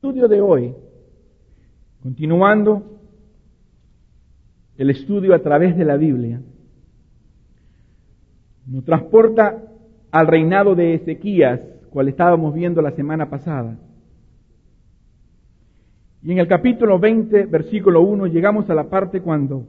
Estudio de hoy, continuando el estudio a través de la Biblia, nos transporta al reinado de Ezequías, cual estábamos viendo la semana pasada. Y en el capítulo 20, versículo 1, llegamos a la parte cuando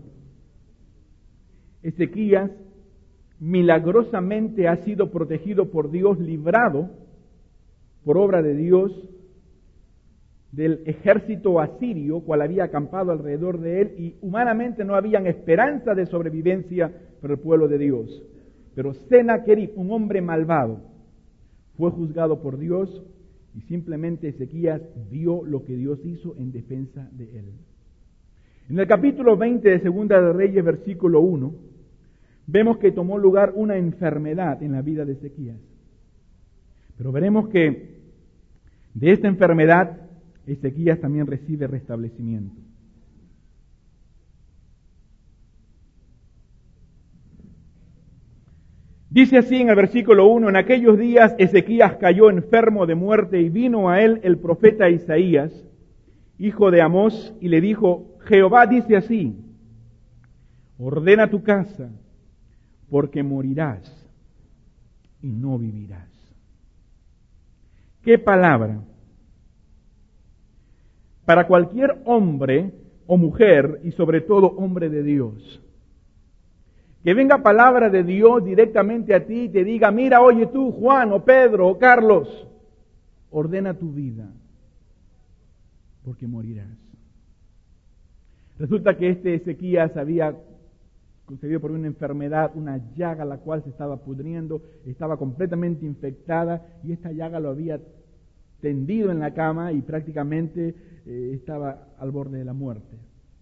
Ezequías milagrosamente ha sido protegido por Dios, librado por obra de Dios del ejército asirio, cual había acampado alrededor de él, y humanamente no habían esperanza de sobrevivencia para el pueblo de Dios. Pero Sennacherib, un hombre malvado, fue juzgado por Dios, y simplemente Ezequías vio lo que Dios hizo en defensa de él. En el capítulo 20 de Segunda de Reyes, versículo 1, vemos que tomó lugar una enfermedad en la vida de Ezequías. Pero veremos que de esta enfermedad Ezequías también recibe restablecimiento. Dice así en el versículo 1, en aquellos días Ezequías cayó enfermo de muerte y vino a él el profeta Isaías, hijo de Amós, y le dijo, Jehová dice así, ordena tu casa, porque morirás y no vivirás. ¿Qué palabra? Para cualquier hombre o mujer, y sobre todo hombre de Dios, que venga palabra de Dios directamente a ti y te diga, mira, oye tú, Juan, o Pedro, o Carlos, ordena tu vida, porque morirás. Resulta que Ezequías había concebido por una enfermedad, una llaga la cual se estaba pudriendo, estaba completamente infectada, y esta llaga lo había tendido en la cama y prácticamente estaba al borde de la muerte.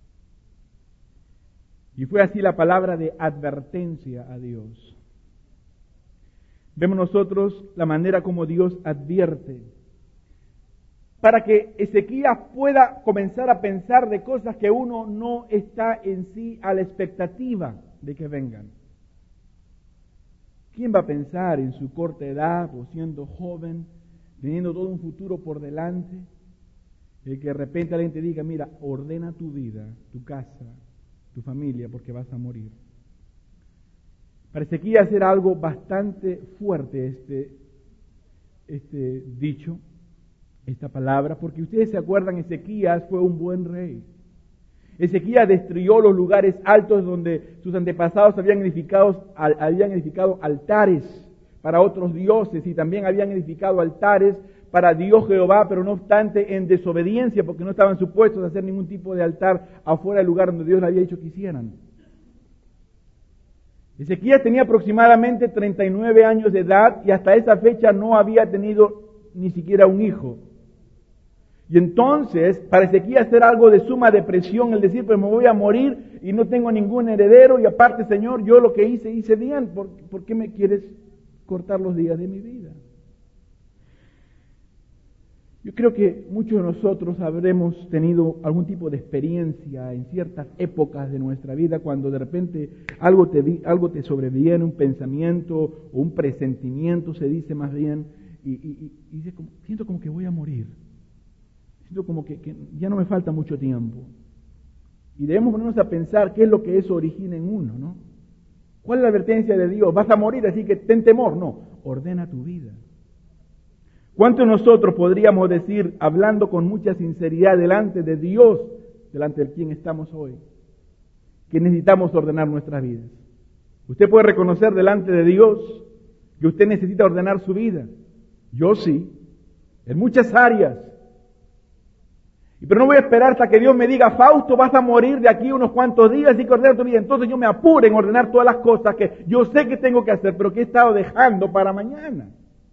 Y fue así la palabra de advertencia a Dios. Vemos nosotros la manera como Dios advierte, para que Ezequías pueda comenzar a pensar de cosas que uno no está en sí a la expectativa de que vengan. ¿Quién va a pensar en su corta edad o siendo joven, teniendo todo un futuro por delante, el que de repente alguien te diga, mira, ordena tu vida, tu casa, tu familia, porque vas a morir? Para Ezequías era algo bastante fuerte este dicho, esta palabra, porque ustedes se acuerdan, Ezequías fue un buen rey. Ezequías destruyó los lugares altos donde sus antepasados habían edificado altares para otros dioses, y también habían edificado altares para Dios Jehová, pero no obstante en desobediencia, porque no estaban supuestos a hacer ningún tipo de altar afuera del lugar donde Dios le había dicho que hicieran. Ezequías tenía aproximadamente 39 años de edad y hasta esa fecha no había tenido ni siquiera un hijo. Y entonces, para Ezequías era algo de suma depresión el decir, pues me voy a morir y no tengo ningún heredero, y aparte, Señor, yo lo que hice bien, ¿por qué me quieres cortar los días de mi vida? Yo creo que muchos de nosotros habremos tenido algún tipo de experiencia en ciertas épocas de nuestra vida, cuando de repente algo te sobreviene, un pensamiento o un presentimiento, se dice más bien, y dice, siento como que voy a morir. Siento como que ya no me falta mucho tiempo. Y debemos ponernos a pensar qué es lo que eso origina en uno, ¿no? ¿Cuál es la advertencia de Dios? Vas a morir, así que ten temor. No, ordena tu vida. ¿Cuántos de nosotros podríamos decir, hablando con mucha sinceridad delante de Dios, delante de quien estamos hoy, que necesitamos ordenar nuestras vidas? Usted puede reconocer delante de Dios que usted necesita ordenar su vida. Yo sí, en muchas áreas. Pero no voy a esperar hasta que Dios me diga, Fausto, vas a morir de aquí unos cuantos días y que ordenar tu vida. Entonces yo me apuro en ordenar todas las cosas que yo sé que tengo que hacer, pero que he estado dejando para mañana.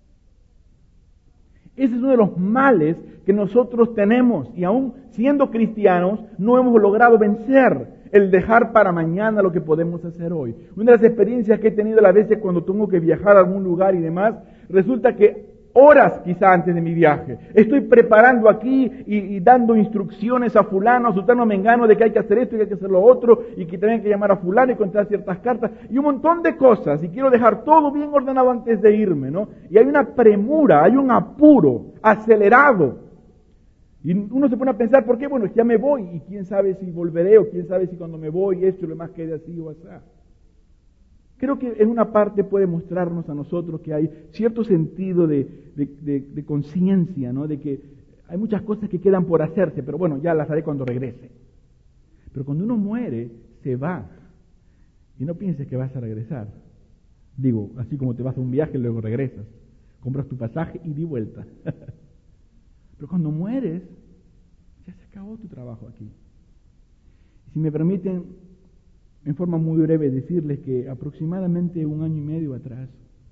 Ese es uno de los males que nosotros tenemos, y aún siendo cristianos no hemos logrado vencer el dejar para mañana lo que podemos hacer hoy. Una de las experiencias que he tenido a las veces cuando tengo que viajar a algún lugar y demás, resulta que horas quizá antes de mi viaje estoy preparando aquí y dando instrucciones a fulano, a sutano, a mengano de que hay que hacer esto y que hay que hacer lo otro, y que también hay que llamar a fulano y contar ciertas cartas y un montón de cosas, y quiero dejar todo bien ordenado antes de irme, ¿no? Y hay una premura, hay un apuro acelerado. Y uno se pone a pensar, ¿por qué? Bueno, ya me voy, y quién sabe si volveré, o quién sabe si cuando me voy esto y lo más quede así o así. Creo que en una parte puede mostrarnos a nosotros que hay cierto sentido de conciencia, ¿no? De que hay muchas cosas que quedan por hacerse, pero bueno, ya las haré cuando regrese. Pero cuando uno muere, se va. Y no pienses que vas a regresar. Digo, así como te vas a un viaje y luego regresas. Compras tu pasaje y di vuelta. Pero cuando mueres, ya se acabó tu trabajo aquí. Y si me permiten, en forma muy breve, decirles que aproximadamente 1 año y medio atrás,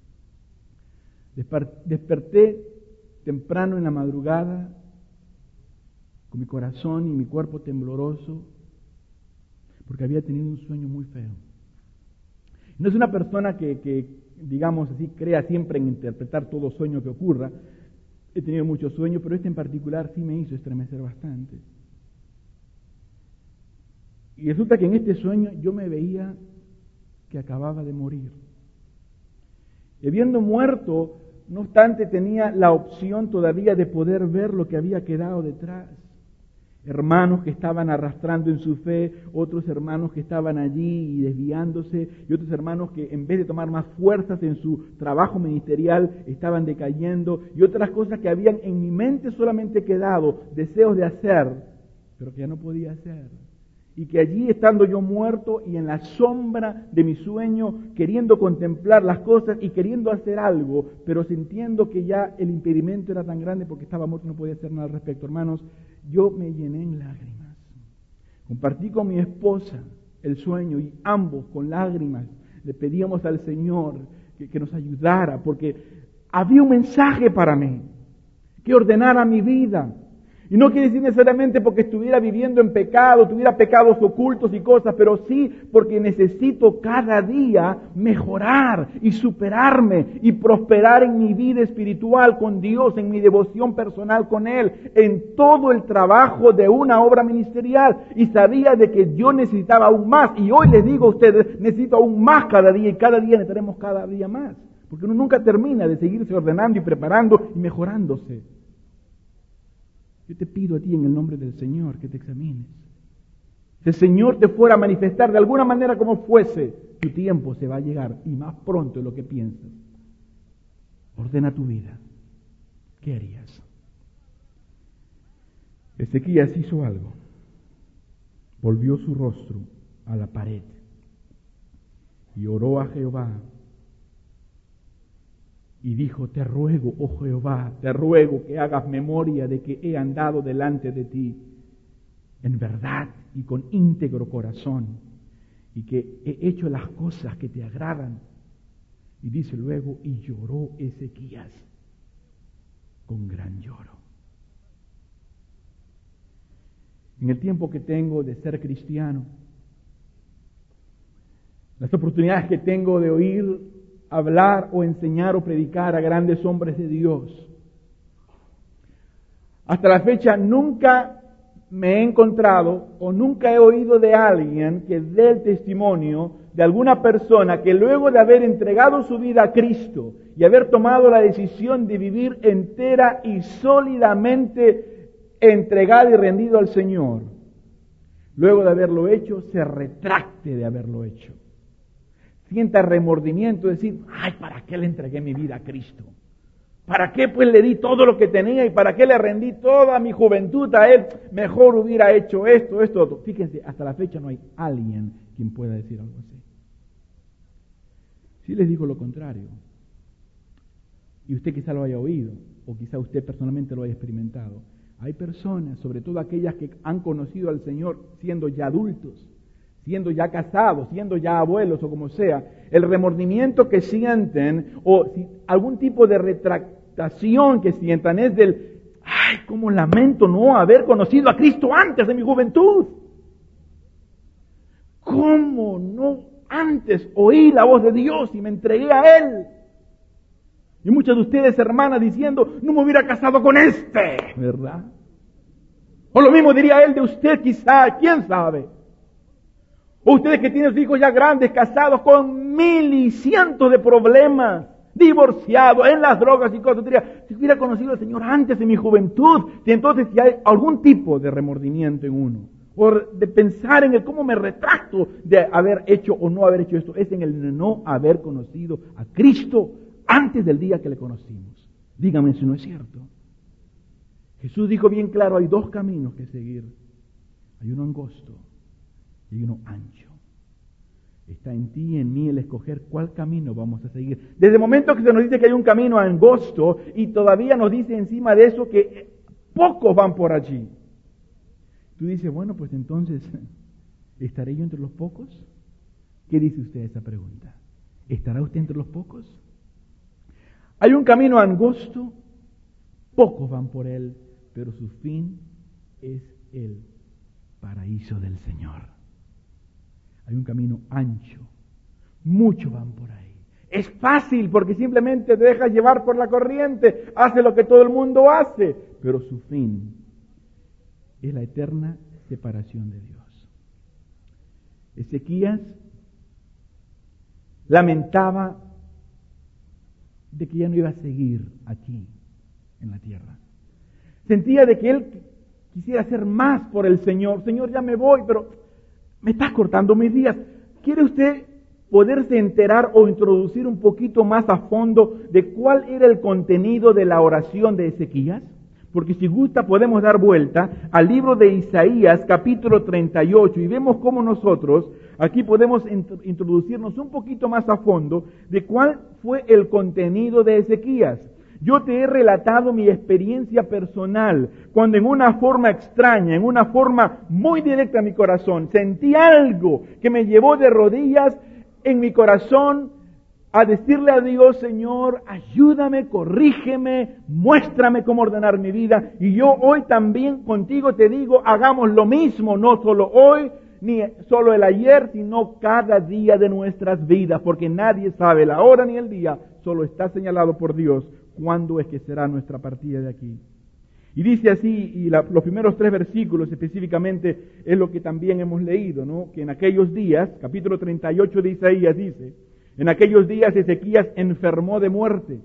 desperté temprano en la madrugada, con mi corazón y mi cuerpo tembloroso, porque había tenido un sueño muy feo. No es una persona que, digamos así, crea siempre en interpretar todo sueño que ocurra. He tenido muchos sueños, pero este en particular sí me hizo estremecer bastante. Y resulta que en este sueño yo me veía que acababa de morir. Y habiendo muerto, no obstante, tenía la opción todavía de poder ver lo que había quedado detrás. Hermanos que estaban arrastrando en su fe, otros hermanos que estaban allí y desviándose, y otros hermanos que en vez de tomar más fuerzas en su trabajo ministerial estaban decayendo, y otras cosas que habían en mi mente solamente quedado, deseos de hacer, pero que ya no podía hacer. Y que allí, estando yo muerto y en la sombra de mi sueño, queriendo contemplar las cosas y queriendo hacer algo, pero sintiendo que ya el impedimento era tan grande porque estaba muerto y no podía hacer nada al respecto. Hermanos, yo me llené en lágrimas. Compartí con mi esposa el sueño y ambos con lágrimas le pedíamos al Señor que nos ayudara, porque había un mensaje para mí, que ordenara mi vida. Y no quiere decir necesariamente porque estuviera viviendo en pecado, tuviera pecados ocultos y cosas, pero sí porque necesito cada día mejorar y superarme y prosperar en mi vida espiritual con Dios, en mi devoción personal con Él, en todo el trabajo de una obra ministerial. Y sabía de que yo necesitaba aún más. Y hoy les digo a ustedes, necesito aún más cada día, y cada día necesitaremos cada día más. Porque uno nunca termina de seguirse ordenando y preparando y mejorándose. Yo te pido a ti en el nombre del Señor que te examines. Si el Señor te fuera a manifestar de alguna manera como fuese, tu tiempo se va a llegar y más pronto de lo que piensas. Ordena tu vida. ¿Qué harías? Ezequías hizo algo. Volvió su rostro a la pared y oró a Jehová. Y dijo, te ruego, oh Jehová, te ruego que hagas memoria de que he andado delante de ti en verdad y con íntegro corazón, y que he hecho las cosas que te agradan. Y dice luego, y lloró Ezequías con gran lloro. En el tiempo que tengo de ser cristiano, las oportunidades que tengo de oír hablar o enseñar o predicar a grandes hombres de Dios, hasta la fecha nunca me he encontrado o nunca he oído de alguien que dé el testimonio de alguna persona que luego de haber entregado su vida a Cristo y haber tomado la decisión de vivir entera y sólidamente entregado y rendido al Señor, luego de haberlo hecho, se retracte de haberlo hecho. Sienta remordimiento, decir, ay, ¿para qué le entregué mi vida a Cristo? ¿Para qué pues le di todo lo que tenía y para qué le rendí toda mi juventud a Él? Mejor hubiera hecho esto, otro. Fíjense, hasta la fecha no hay alguien quien pueda decir algo así. Sí les digo lo contrario. Y usted quizá lo haya oído, o quizá usted personalmente lo haya experimentado. Hay personas, sobre todo aquellas que han conocido al Señor siendo ya adultos, siendo ya casados, siendo ya abuelos o como sea, el remordimiento que sienten o algún tipo de retractación que sientan es del, ay, cómo lamento no haber conocido a Cristo antes de mi juventud. ¿Cómo no antes oí la voz de Dios y me entregué a Él? Y muchas de ustedes, hermanas, diciendo, no me hubiera casado con este, ¿verdad? O lo mismo diría él de usted quizá, quién sabe. O ustedes que tienen sus hijos ya grandes, casados con 1000 y cientos de problemas, divorciado, en las drogas y cosas. Si hubiera conocido al Señor antes en mi juventud, si entonces si hay algún tipo de remordimiento en uno, o de pensar en el cómo me retracto de haber hecho o no haber hecho esto, es en el no haber conocido a Cristo antes del día que le conocimos. Dígame si no es cierto. Jesús dijo bien claro, hay dos caminos que seguir. Hay uno angosto y uno ancho. Está en ti y en mí el escoger cuál camino vamos a seguir. Desde el momento que se nos dice que hay un camino angosto y todavía nos dice encima de eso que pocos van por allí. Tú dices, bueno, pues entonces, ¿estaré yo entre los pocos? ¿Qué dice usted a esa pregunta? ¿Estará usted entre los pocos? Hay un camino angosto, pocos van por él, pero su fin es el paraíso del Señor. Hay un camino ancho, muchos van por ahí. Es fácil porque simplemente te dejas llevar por la corriente, hace lo que todo el mundo hace, pero su fin es la eterna separación de Dios. Ezequías lamentaba de que ya no iba a seguir aquí en la tierra. Sentía de que él quisiera hacer más por el Señor. Señor, ya me voy, pero me estás cortando mis días. ¿Quiere usted poderse enterar o introducir un poquito más a fondo de cuál era el contenido de la oración de Ezequías? Porque si gusta podemos dar vuelta al libro de Isaías capítulo 38 y vemos cómo nosotros aquí podemos introducirnos un poquito más a fondo de cuál fue el contenido de Ezequías. Yo te he relatado mi experiencia personal, cuando en una forma extraña, en una forma muy directa a mi corazón, sentí algo que me llevó de rodillas en mi corazón a decirle a Dios, Señor, ayúdame, corrígeme, muéstrame cómo ordenar mi vida. Y yo hoy también contigo te digo, hagamos lo mismo, no solo hoy, ni solo el ayer, sino cada día de nuestras vidas, porque nadie sabe la hora ni el día, solo está señalado por Dios cuándo es que será nuestra partida de aquí. Y dice así, y los primeros 3 versículos específicamente es lo que también hemos leído, ¿no? Que en aquellos días, capítulo 38 de Isaías dice, en aquellos días Ezequías enfermó de muerte,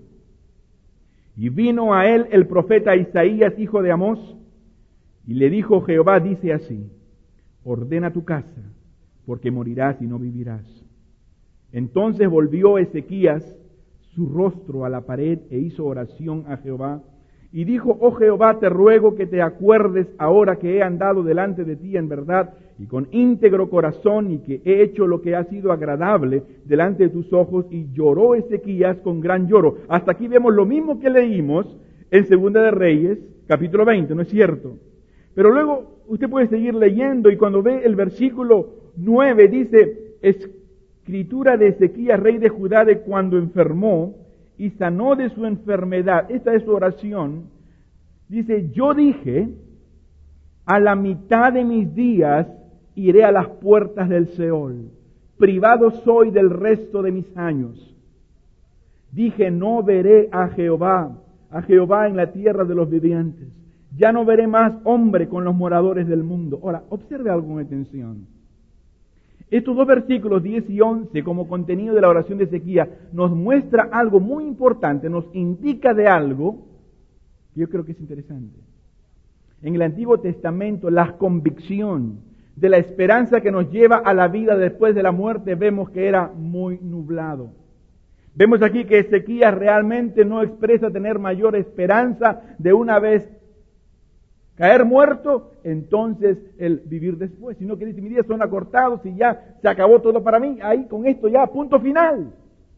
y vino a él el profeta Isaías, hijo de Amós, y le dijo, Jehová dice así, ordena tu casa, porque morirás y no vivirás. Entonces volvió Ezequías su rostro a la pared e hizo oración a Jehová, y dijo, oh Jehová, te ruego que te acuerdes ahora que he andado delante de ti en verdad y con íntegro corazón, y que he hecho lo que ha sido agradable delante de tus ojos. Y lloró Ezequías con gran lloro. Hasta aquí vemos lo mismo que leímos en Segunda de Reyes, capítulo 20, ¿no es cierto? Pero luego usted puede seguir leyendo, y cuando ve el versículo 9 dice, escritura de Ezequías, rey de Judá, de cuando enfermó y sanó de su enfermedad. Esta es su oración. Dice, yo dije, a la mitad de mis días iré a las puertas del Seol. Privado soy del resto de mis años. Dije, no veré a Jehová en la tierra de los vivientes. Ya no veré más hombre con los moradores del mundo. Ahora, observe algo con atención. Estos 2 versículos 10 y 11 como contenido de la oración de Ezequías nos muestra algo muy importante, nos indica de algo que yo creo que es interesante. En el Antiguo Testamento, la convicción de la esperanza que nos lleva a la vida después de la muerte vemos que era muy nublado. Vemos aquí que Ezequías realmente no expresa tener mayor esperanza de una vez caer muerto, entonces el vivir después, sino que dice, mis días son acortados y ya se acabó todo para mí, ahí con esto ya, punto final.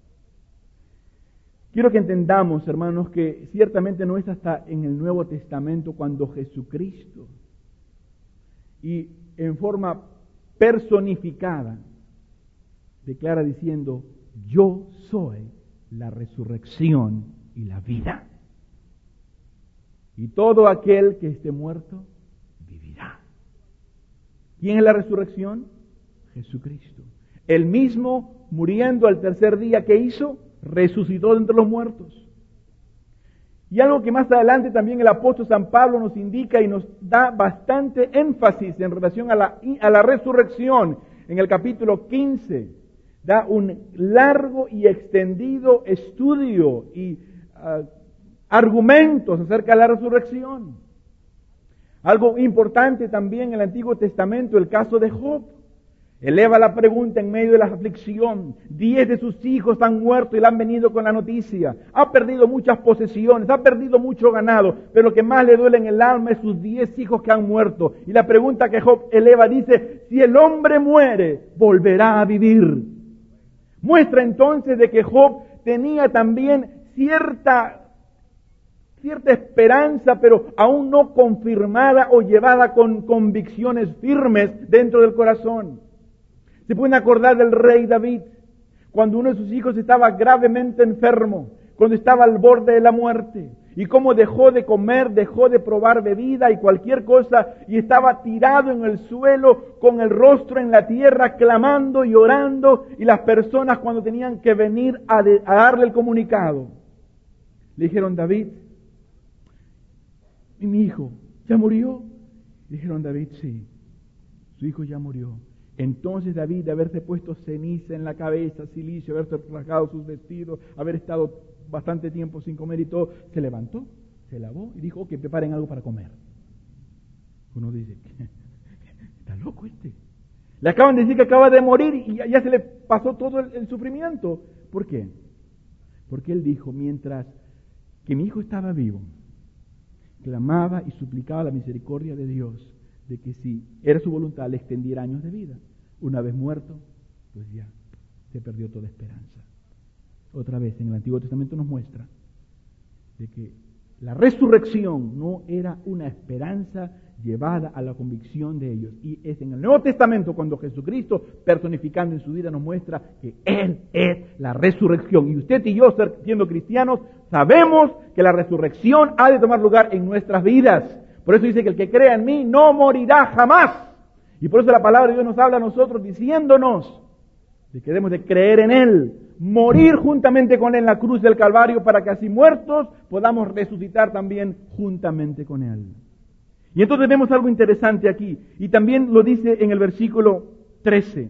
Quiero que entendamos, hermanos, que ciertamente no es hasta en el Nuevo Testamento cuando Jesucristo, y en forma personificada, declara diciendo, yo soy la resurrección y la vida. Y todo aquel que esté muerto, vivirá. ¿Quién es la resurrección? Jesucristo. Él mismo, muriendo al tercer día, ¿qué hizo? Resucitó de entre los muertos. Y algo que más adelante también el apóstol San Pablo nos indica y nos da bastante énfasis en relación a la resurrección. En el capítulo 15 da un largo y extendido estudio y argumentos acerca de la resurrección. Algo importante también en el Antiguo Testamento, el caso de Job. Eleva la pregunta en medio de la aflicción. 10 de sus hijos han muerto y le han venido con la noticia. Ha perdido muchas posesiones, ha perdido mucho ganado, pero lo que más le duele en el alma es sus 10 hijos que han muerto. Y la pregunta que Job eleva dice, si el hombre muere, volverá a vivir. Muestra entonces de que Job tenía también cierta esperanza, pero aún no confirmada o llevada con convicciones firmes dentro del corazón. Se pueden acordar del rey David, cuando uno de sus hijos estaba gravemente enfermo, cuando estaba al borde de la muerte, y cómo dejó de comer, dejó de probar bebida y cualquier cosa, y estaba tirado en el suelo, con el rostro en la tierra, clamando y orando, y las personas cuando tenían que venir a darle el comunicado, le dijeron, David, ¿y mi hijo ya murió? Le dijeron, David, sí, su hijo ya murió. Entonces David, de haberse puesto ceniza en la cabeza, silicio, haberse rasgado sus vestidos, haber estado bastante tiempo sin comer y todo, se levantó, se lavó y dijo, ok, preparen algo para comer. Uno dice, está loco este. Le acaban de decir que acaba de morir y ya se le pasó todo el sufrimiento. ¿Por qué? Porque él dijo, mientras que mi hijo estaba vivo, clamaba y suplicaba la misericordia de Dios, de que si era su voluntad le extendiera años de vida. Una vez muerto, pues ya se perdió toda esperanza. Otra vez, en el Antiguo Testamento nos muestra de que la resurrección no era una esperanza llevada a la convicción de ellos. Y es en el Nuevo Testamento cuando Jesucristo, personificando en su vida, nos muestra que Él es la resurrección. Y usted y yo, siendo cristianos, sabemos que la resurrección ha de tomar lugar en nuestras vidas. Por eso dice que el que crea en mí no morirá jamás. Y por eso la palabra de Dios nos habla a nosotros diciéndonos de que debemos de creer en Él, morir juntamente con Él en la cruz del Calvario para que así muertos podamos resucitar también juntamente con Él. Y entonces vemos algo interesante aquí. Y también lo dice en el versículo 13.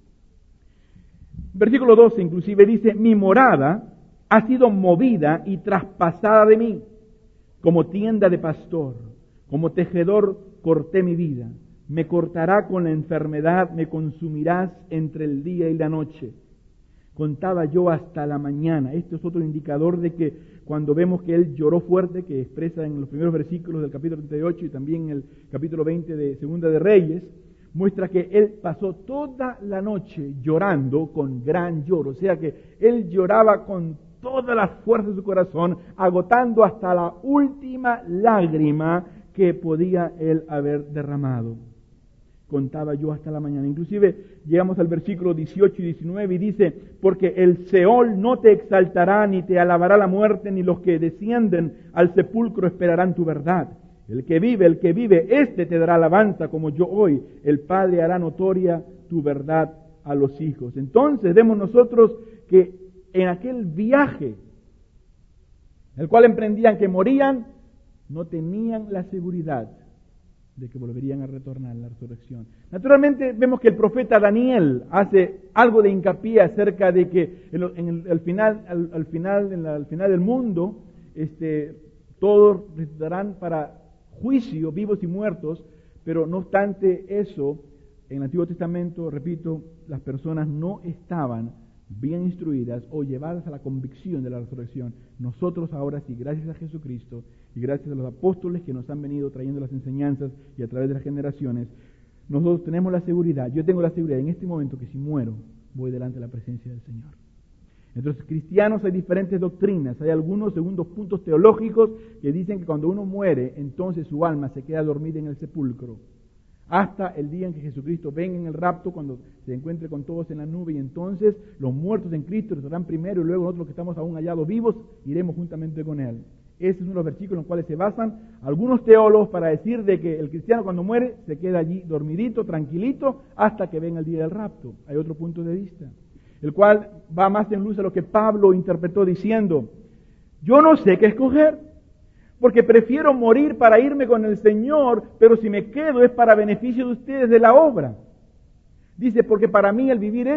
Versículo 12 inclusive dice, mi morada ha sido movida y traspasada de mí como tienda de pastor. Como tejedor corté mi vida, me cortará con la enfermedad, me consumirás entre el día y la noche. Contaba yo hasta la mañana. Este es otro indicador de que cuando vemos que él lloró fuerte, que expresa en los primeros versículos del capítulo 38 y también en el capítulo 20 de Segunda de Reyes, muestra que él pasó toda la noche llorando con gran lloro. O sea que él lloraba con todas las fuerzas de su corazón, agotando hasta la última lágrima que podía él haber derramado. Contaba yo hasta la mañana. Inclusive llegamos al versículo 18 y 19 y dice, porque el Seol no te exaltará, ni te alabará la muerte, ni los que descienden al sepulcro esperarán tu verdad. El que vive, éste te dará alabanza como yo hoy. El Padre hará notoria tu verdad a los hijos. Entonces vemos nosotros que en aquel viaje, el cual emprendían que morían, no tenían la seguridad de que volverían a retornar en la resurrección. Naturalmente vemos que el profeta Daniel hace algo de hincapié acerca de que al final del mundo, todos resucitarán para juicio, vivos y muertos, pero no obstante eso, en el Antiguo Testamento, repito, las personas no estaban bien instruidas o llevadas a la convicción de la resurrección. Nosotros ahora sí, gracias a Jesucristo y gracias a los apóstoles que nos han venido trayendo las enseñanzas y a través de las generaciones, nosotros tenemos la seguridad, yo tengo la seguridad en este momento que si muero, voy delante de la presencia del Señor. Entonces, cristianos, hay diferentes doctrinas, hay algunos segundos puntos teológicos que dicen que cuando uno muere, entonces su alma se queda dormida en el sepulcro, hasta el día en que Jesucristo venga en el rapto, cuando se encuentre con todos en la nube, y entonces los muertos en Cristo resucitarán primero, y luego nosotros que estamos aún hallados vivos, iremos juntamente con Él. Ese es uno de los versículos en los cuales se basan algunos teólogos para decir de que el cristiano cuando muere se queda allí dormidito, tranquilito, hasta que venga el día del rapto. Hay otro punto de vista, el cual va más en luz a lo que Pablo interpretó diciendo, yo no sé qué escoger, porque prefiero morir para irme con el Señor, pero si me quedo es para beneficio de ustedes de la obra. Dice, porque para mí el vivir es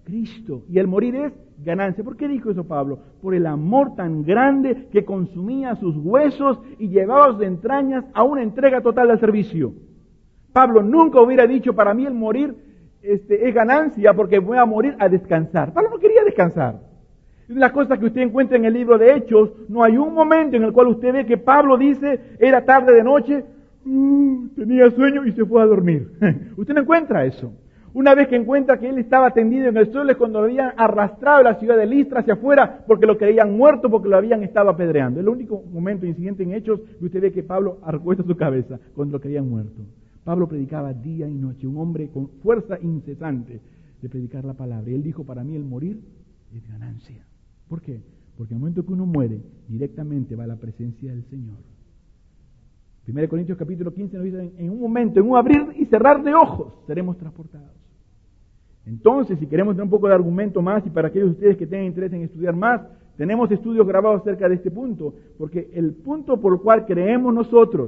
Cristo. Y el morir es ganancia. ¿Por qué dijo eso Pablo? Por el amor tan grande que consumía sus huesos y llevaba sus entrañas a una entrega total al servicio. Pablo nunca hubiera dicho, para mí el morir es ganancia porque voy a morir a descansar. Pablo no quería descansar. Las cosas que usted encuentra en el libro de Hechos, no hay un momento en el cual usted ve que Pablo dice, era tarde de noche, tenía sueño y se fue a dormir. Usted no encuentra eso. Una vez que encuentra que él estaba tendido en el suelo es cuando lo habían arrastrado de la ciudad de Listra hacia afuera porque lo creían muerto, porque lo habían estado apedreando. Es el único momento, incidente en Hechos, que usted ve que Pablo recuesta su cabeza cuando lo creían muerto. Pablo predicaba día y noche, un hombre con fuerza incesante de predicar la palabra. Y él dijo, para mí el morir es ganancia. ¿Por qué? Porque en el momento que uno muere, directamente va a la presencia del Señor. 1 Corintios capítulo 15 nos dice, en un momento, en un abrir y cerrar de ojos, seremos transportados. Entonces, si queremos tener un poco de argumento más, y para aquellos de ustedes que tengan interés en estudiar más, tenemos estudios grabados acerca de este punto, porque el punto por el cual creemos nosotros,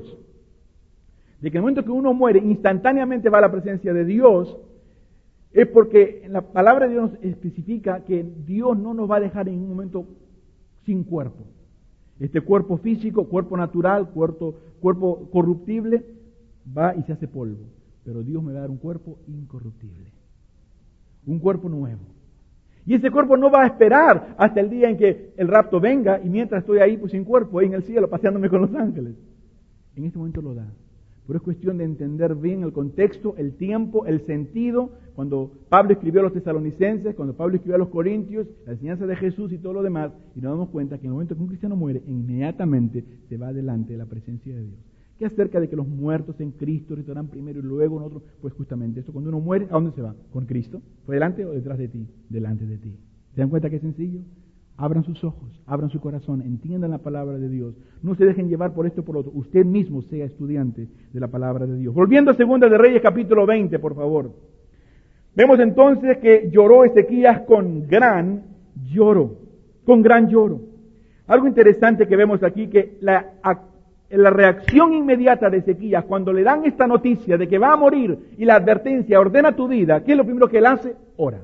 de que en el momento que uno muere, instantáneamente va a la presencia de Dios, es porque en la palabra de Dios nos especifica que Dios no nos va a dejar en un momento sin cuerpo. Este cuerpo físico, cuerpo natural, cuerpo corruptible, va y se hace polvo. Pero Dios me va a dar un cuerpo incorruptible. Un cuerpo nuevo. Y ese cuerpo no va a esperar hasta el día en que el rapto venga y mientras estoy ahí pues sin cuerpo, ahí en el cielo, paseándome con los ángeles. En este momento lo da. Pero es cuestión de entender bien el contexto, el tiempo, el sentido. Cuando Pablo escribió a los tesalonicenses, cuando Pablo escribió a los corintios, la enseñanza de Jesús y todo lo demás, y nos damos cuenta que en el momento que un cristiano muere, inmediatamente se va delante de la presencia de Dios. ¿Qué acerca de que los muertos en Cristo retornarán primero y luego en otro? Pues justamente esto, cuando uno muere, ¿a dónde se va? ¿Con Cristo? ¿Por delante o detrás de ti? Delante de ti. ¿Se dan cuenta que es sencillo? Abran sus ojos, abran su corazón, entiendan la palabra de Dios. No se dejen llevar por esto o por otro. Usted mismo sea estudiante de la palabra de Dios. Volviendo a 2 de Reyes capítulo 20, por favor. Vemos entonces que lloró Ezequías con gran lloro. Con gran lloro. Algo interesante que vemos aquí, que la reacción inmediata de Ezequías cuando le dan esta noticia de que va a morir y la advertencia, ordena tu vida, ¿qué es lo primero que él hace? Ora.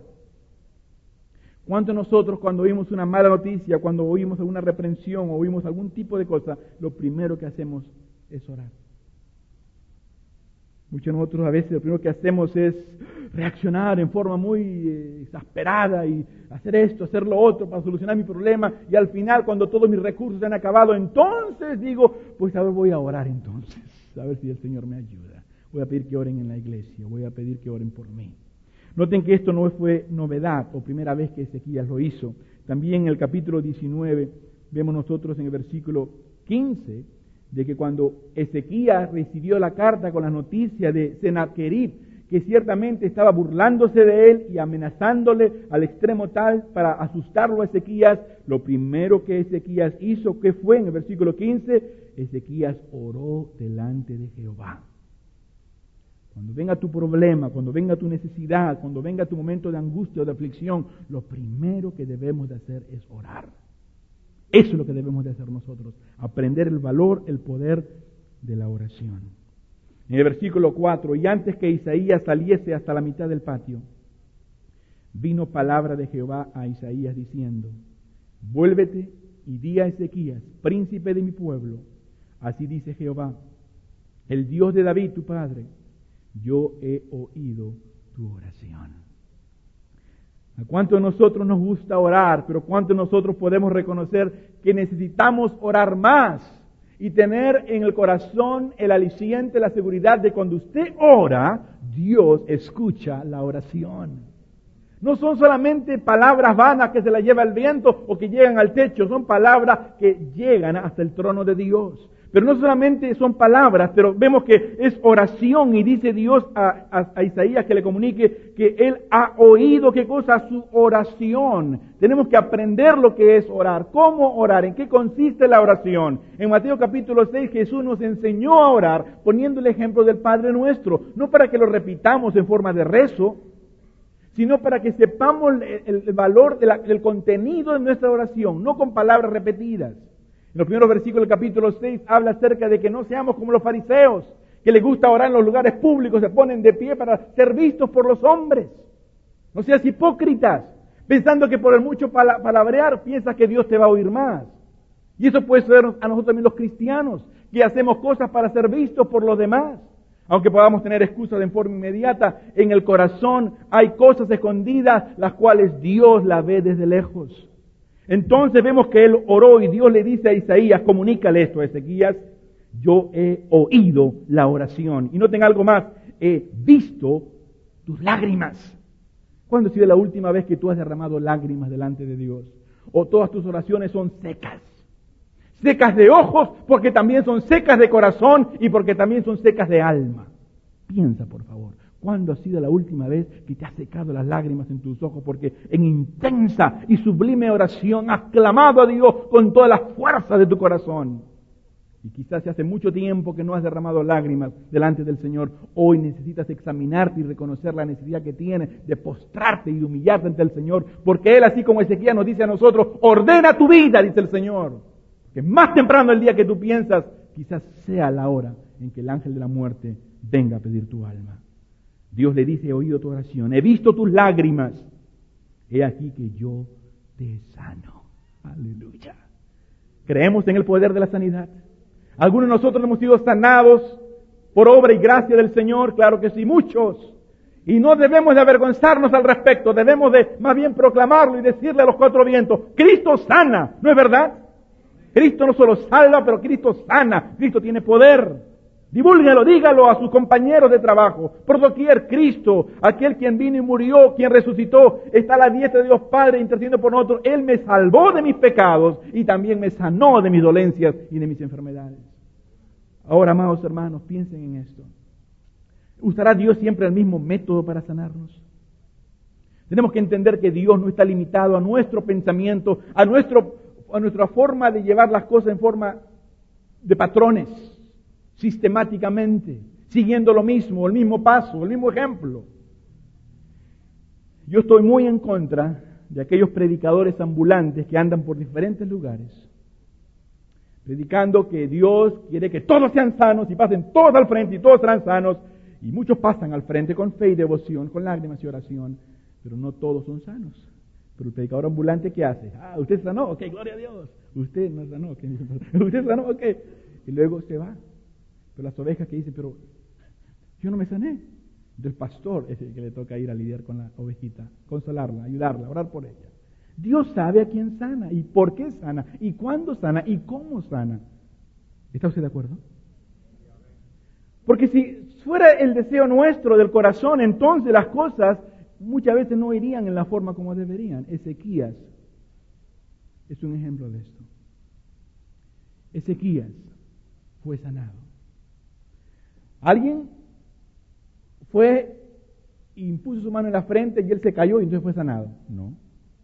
¿Cuántos nosotros cuando oímos una mala noticia, cuando oímos alguna reprensión o oímos algún tipo de cosa, lo primero que hacemos es orar? Muchos de nosotros a veces lo primero que hacemos es reaccionar en forma muy exasperada y hacer esto, hacer lo otro para solucionar mi problema, y al final cuando todos mis recursos se han acabado, entonces digo, pues a ver, voy a orar entonces, a ver si el Señor me ayuda. Voy a pedir que oren en la iglesia, voy a pedir que oren por mí. Noten que esto no fue novedad o primera vez que Ezequías lo hizo. También en el capítulo 19 vemos nosotros en el versículo 15 de que cuando Ezequías recibió la carta con la noticia de Sennacherib, que ciertamente estaba burlándose de él y amenazándole al extremo tal para asustarlo a Ezequías, lo primero que Ezequías hizo, ¿qué fue? En el versículo 15, Ezequías oró delante de Jehová. Cuando venga tu problema, cuando venga tu necesidad, cuando venga tu momento de angustia o de aflicción, lo primero que debemos de hacer es orar. Eso es lo que debemos de hacer nosotros, aprender el valor, el poder de la oración. En el versículo 4, y antes que Isaías saliese hasta la mitad del patio, vino palabra de Jehová a Isaías diciendo, vuélvete y di a Ezequías, príncipe de mi pueblo, así dice Jehová, el Dios de David tu padre, yo he oído tu oración. ¿A cuánto de nosotros nos gusta orar? Pero ¿cuánto de nosotros podemos reconocer que necesitamos orar más y tener en el corazón el aliciente, la seguridad de cuando usted ora, Dios escucha la oración? No son solamente palabras vanas que se las lleva el viento o que llegan al techo, son palabras que llegan hasta el trono de Dios. Pero no solamente son palabras, pero vemos que es oración, y dice Dios a Isaías que le comunique que Él ha oído, ¿qué cosa? Su oración. Tenemos que aprender lo que es orar. ¿Cómo orar? ¿En qué consiste la oración? En Mateo capítulo 6 Jesús nos enseñó a orar poniendo el ejemplo del Padre Nuestro. No para que lo repitamos en forma de rezo, sino para que sepamos el valor del contenido de nuestra oración, no con palabras repetidas. En los primeros versículos del capítulo 6 habla acerca de que no seamos como los fariseos, que les gusta orar en los lugares públicos, se ponen de pie para ser vistos por los hombres. No seas hipócritas, pensando que por el mucho palabrear piensas que Dios te va a oír más. Y eso puede ser a nosotros también los cristianos, que hacemos cosas para ser vistos por los demás. Aunque podamos tener excusas de forma inmediata, en el corazón hay cosas escondidas, las cuales Dios la ve desde lejos. Entonces vemos que él oró y Dios le dice a Isaías, comunícale esto a Ezequías, yo he oído la oración. Y noten algo más, he visto tus lágrimas. ¿Cuándo ha sido la última vez que tú has derramado lágrimas delante de Dios? ¿O todas tus oraciones son secas? Secas de ojos, porque también son secas de corazón y porque también son secas de alma. Piensa, por favor, ¿cuándo ha sido la última vez que te has secado las lágrimas en tus ojos? Porque en intensa y sublime oración has clamado a Dios con toda la fuerza de tu corazón. Y quizás hace mucho tiempo que no has derramado lágrimas delante del Señor. Hoy necesitas examinarte y reconocer la necesidad que tienes de postrarte y de humillarte ante el Señor. Porque Él, así como Ezequiel nos dice a nosotros, ordena tu vida, dice el Señor. Que más temprano el día que tú piensas, quizás sea la hora en que el ángel de la muerte venga a pedir tu alma. Dios le dice, he oído tu oración, he visto tus lágrimas. He aquí que yo te sano. Aleluya. ¿Creemos en el poder de la sanidad? ¿Algunos de nosotros hemos sido sanados por obra y gracia del Señor? Claro que sí, muchos. Y no debemos de avergonzarnos al respecto, debemos de más bien proclamarlo y decirle a los cuatro vientos, Cristo sana, ¿no es verdad? Cristo no solo salva, pero Cristo sana, Cristo tiene poder. Divúlguelo, dígalo a sus compañeros de trabajo. Por doquier, Cristo, aquel quien vino y murió, quien resucitó, está a la diestra de Dios Padre intercediendo por nosotros. Él me salvó de mis pecados y también me sanó de mis dolencias y de mis enfermedades. Ahora, amados hermanos, piensen en esto. ¿Usará Dios siempre el mismo método para sanarnos? Tenemos que entender que Dios no está limitado a nuestro pensamiento, a nuestra forma de llevar las cosas en forma de patrones, sistemáticamente, siguiendo lo mismo, el mismo paso, el mismo ejemplo. Yo estoy muy en contra de aquellos predicadores ambulantes que andan por diferentes lugares, predicando que Dios quiere que todos sean sanos y pasen todos al frente y todos serán sanos, y muchos pasan al frente con fe y devoción, con lágrimas y oración, pero no todos son sanos. Pero el predicador ambulante, ¿qué hace? Usted sanó, ok, gloria a Dios. Usted no sanó, ok. Usted sanó, ok. Y luego se va. Pero las ovejas que dicen, pero yo no me sané. Del pastor es el que le toca ir a lidiar con la ovejita, consolarla, ayudarla, orar por ella. Dios sabe a quién sana, y por qué sana, y cuándo sana, y cómo sana. ¿Está usted de acuerdo? Porque si fuera el deseo nuestro del corazón, entonces las cosas muchas veces no irían en la forma como deberían. Ezequías es un ejemplo de esto. Ezequías fue sanado. Alguien fue e impuso su mano en la frente y él se cayó y entonces fue sanado. No.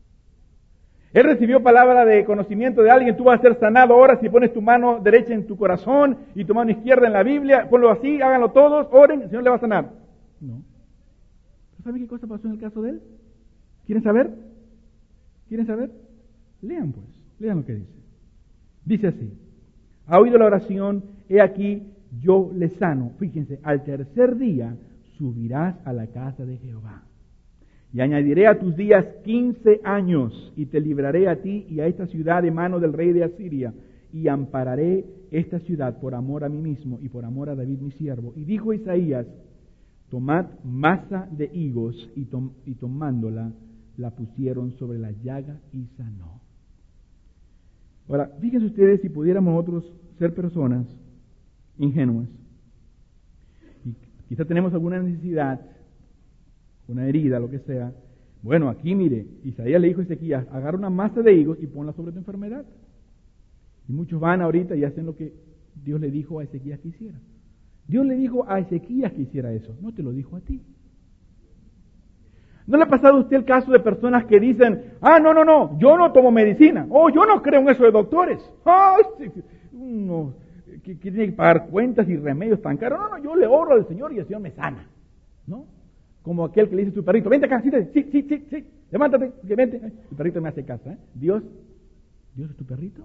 Él recibió palabra de conocimiento de alguien, tú vas a ser sanado ahora si pones tu mano derecha en tu corazón y tu mano izquierda en la Biblia, ponlo así, háganlo todos, oren, el Señor le va a sanar. No. ¿Saben qué cosa pasó en el caso de él? ¿Quieren saber? ¿Quieren saber? Lean pues, lean lo que dice. Dice así, ha oído la oración, he aquí, yo le sano. Fíjense, al tercer día subirás a la casa de Jehová. Y añadiré a tus días 15 años, y te libraré a ti y a esta ciudad de mano del rey de Asiria, y ampararé esta ciudad por amor a mí mismo y por amor a David mi siervo. Y dijo Isaías, tomad masa de higos, y tomándola, la pusieron sobre la llaga y sanó. Ahora, fíjense ustedes si pudiéramos nosotros ser personas ingenuas, y quizá tenemos alguna necesidad, una herida, lo que sea. Bueno, aquí mire, Isaías le dijo a Ezequías, agarra una masa de higos y ponla sobre tu enfermedad. Y muchos van ahorita y hacen lo que Dios le dijo a Ezequías que hiciera. Dios le dijo a Ezequías que hiciera eso, no te lo dijo a ti. ¿No le ha pasado a usted el caso de personas que dicen, no, yo no tomo medicina, yo no creo en eso de doctores, uno que tiene que pagar cuentas y remedios tan caros, no, yo le oro al Señor y el Señor me sana, ¿no? Como aquel que le dice a su perrito, vente acá, sí, levántate, que vente. El perrito me hace caso, ¿eh? Dios es tu perrito.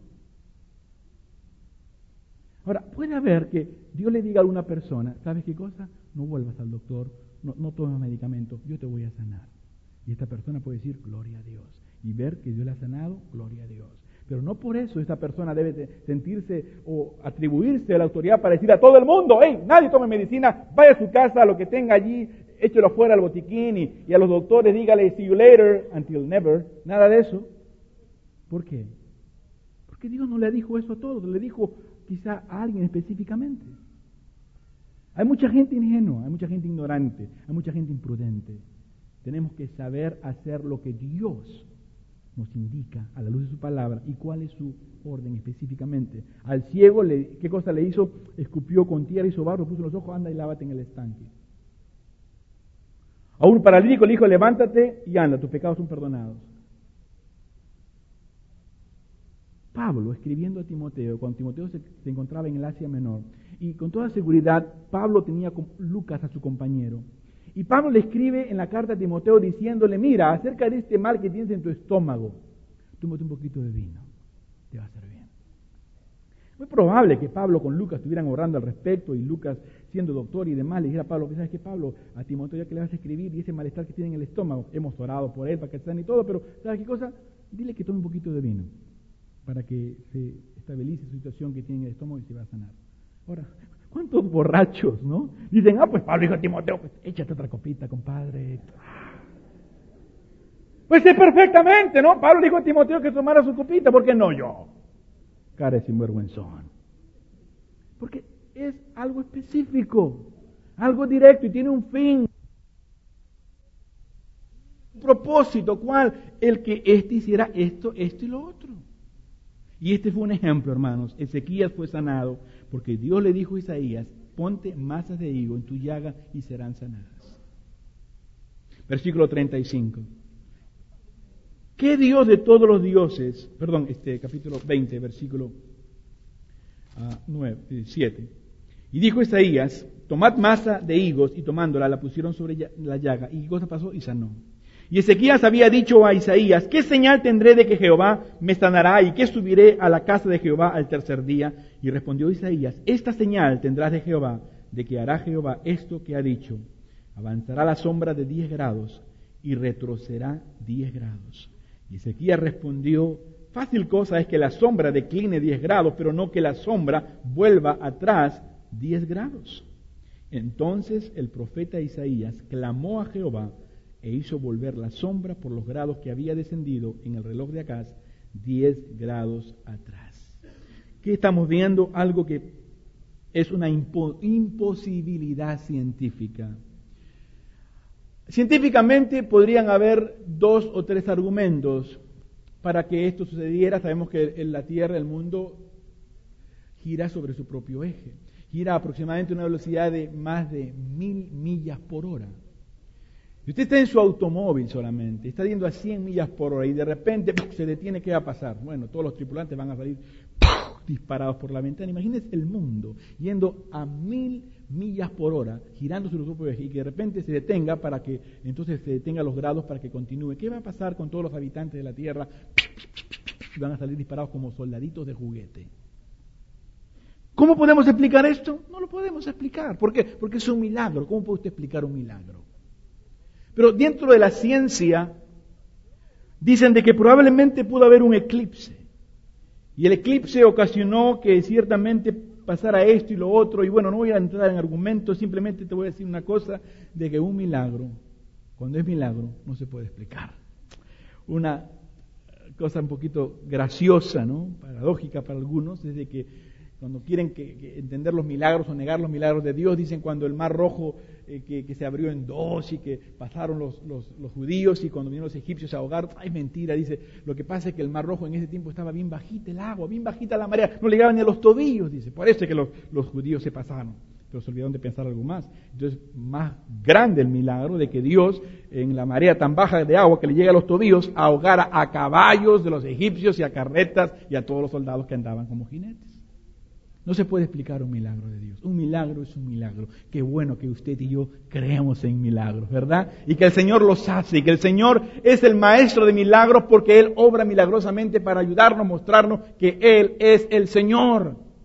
Ahora, puede haber que Dios le diga a una persona, ¿sabes qué cosa? No vuelvas al doctor, no tomes medicamentos, yo te voy a sanar. Y esta persona puede decir, gloria a Dios. Y ver que Dios le ha sanado, gloria a Dios. Pero no por eso esta persona debe sentirse o atribuirse a la autoridad para decir a todo el mundo, hey, nadie tome medicina, vaya a su casa, lo que tenga allí, échelo fuera al botiquín y a los doctores dígale, see you later, until never, nada de eso. ¿Por qué? Porque Dios no le dijo eso a todos, le dijo quizá a alguien específicamente. Hay mucha gente ingenua, hay mucha gente ignorante, hay mucha gente imprudente. Tenemos que saber hacer lo que Dios nos indica a la luz de su palabra y cuál es su orden específicamente. Al ciego, ¿qué cosa le hizo? Escupió con tierra y barro, puso los ojos, anda y lávate en el estanque. A un paralítico le dijo, levántate y anda, tus pecados son perdonados. Pablo, escribiendo a Timoteo, cuando Timoteo se encontraba en el Asia Menor, y con toda seguridad, Pablo tenía con Lucas a su compañero. Y Pablo le escribe en la carta a Timoteo diciéndole, mira, acerca de este mal que tienes en tu estómago, tómate un poquito de vino, te va a hacer bien. Muy probable que Pablo con Lucas estuvieran orando al respecto y Lucas, siendo doctor y demás, le dijera a Pablo, ¿sabes qué, Pablo? A Timoteo ya que le vas a escribir y ese malestar que tiene en el estómago, hemos orado por él para que sane y todo, pero ¿sabes qué cosa? Dile que tome un poquito de vino para que se estabilice su situación que tiene en el estómago y se va a sanar. Ahora, ¿cuántos borrachos, no? Dicen, pues Pablo dijo a Timoteo, pues échate otra copita, compadre. Pues sé perfectamente, ¿no? Pablo dijo a Timoteo que tomara su copita, ¿por qué no yo? Cara de sinvergüenzón. Porque es algo específico, algo directo y tiene un fin. Un propósito, ¿cuál? El que hiciera esto y lo otro. Y este fue un ejemplo, hermanos. Ezequías fue sanado porque Dios le dijo a Isaías, ponte masas de higo en tu llaga y serán sanadas. Versículo 35. ¿Qué Dios de todos los dioses? Capítulo 20, versículo 7. Y dijo Isaías, tomad masa de higos, y tomándola la pusieron sobre la llaga. ¿Y qué cosa pasó? Y sanó. Y Ezequías había dicho a Isaías, ¿qué señal tendré de que Jehová me sanará y que subiré a la casa de Jehová al tercer día? Y respondió Isaías, esta señal tendrás de Jehová, de que hará Jehová esto que ha dicho. Avanzará la sombra de 10 grados y retrocederá 10 grados. Y Ezequías respondió, fácil cosa es que la sombra decline 10 grados, pero no que la sombra vuelva atrás 10 grados. Entonces el profeta Isaías clamó a Jehová, e hizo volver la sombra por los grados que había descendido en el reloj de Acaz 10 grados atrás. ¿Qué estamos viendo? Algo que es una imposibilidad científica. Científicamente podrían haber 2 o 3 argumentos para que esto sucediera. Sabemos que en la Tierra, el mundo, gira sobre su propio eje. Gira aproximadamente a una velocidad de más de 1000 millas por hora. Si usted está en su automóvil solamente, está yendo a 100 millas por hora y de repente se detiene, ¿qué va a pasar? Bueno, todos los tripulantes van a salir disparados por la ventana. Imagínense el mundo yendo a 1000 millas por hora, girando sobre su propio eje y que de repente se detenga para que entonces se detenga los grados para que continúe. ¿Qué va a pasar con todos los habitantes de la Tierra? Van a salir disparados como soldaditos de juguete. ¿Cómo podemos explicar esto? No lo podemos explicar. ¿Por qué? Porque es un milagro. ¿Cómo puede usted explicar un milagro? Pero dentro de la ciencia dicen de que probablemente pudo haber un eclipse. Y el eclipse ocasionó que ciertamente pasara esto y lo otro. Y bueno, no voy a entrar en argumentos, simplemente te voy a decir una cosa, de que un milagro, cuando es milagro, no se puede explicar. Una cosa un poquito graciosa, ¿no? Paradójica para algunos, es de que cuando quieren que entender los milagros o negar los milagros de Dios, dicen cuando el mar rojo que se abrió en 2 y que pasaron los judíos y cuando vinieron los egipcios se ahogaron. Es mentira, dice, lo que pasa es que el mar rojo en ese tiempo estaba bien bajita el agua, bien bajita la marea, no llegaba ni a los tobillos, dice, por eso es que los judíos se pasaron, pero se olvidaron de pensar algo más. Entonces, más grande el milagro de que Dios, en la marea tan baja de agua que le llega a los tobillos, ahogara a caballos de los egipcios y a carretas y a todos los soldados que andaban como jinetes. No se puede explicar un milagro de Dios. Un milagro es un milagro. Qué bueno que usted y yo creemos en milagros, ¿verdad? Y que el Señor los hace, y que el Señor es el maestro de milagros porque Él obra milagrosamente para ayudarnos, mostrarnos que Él es el Señor.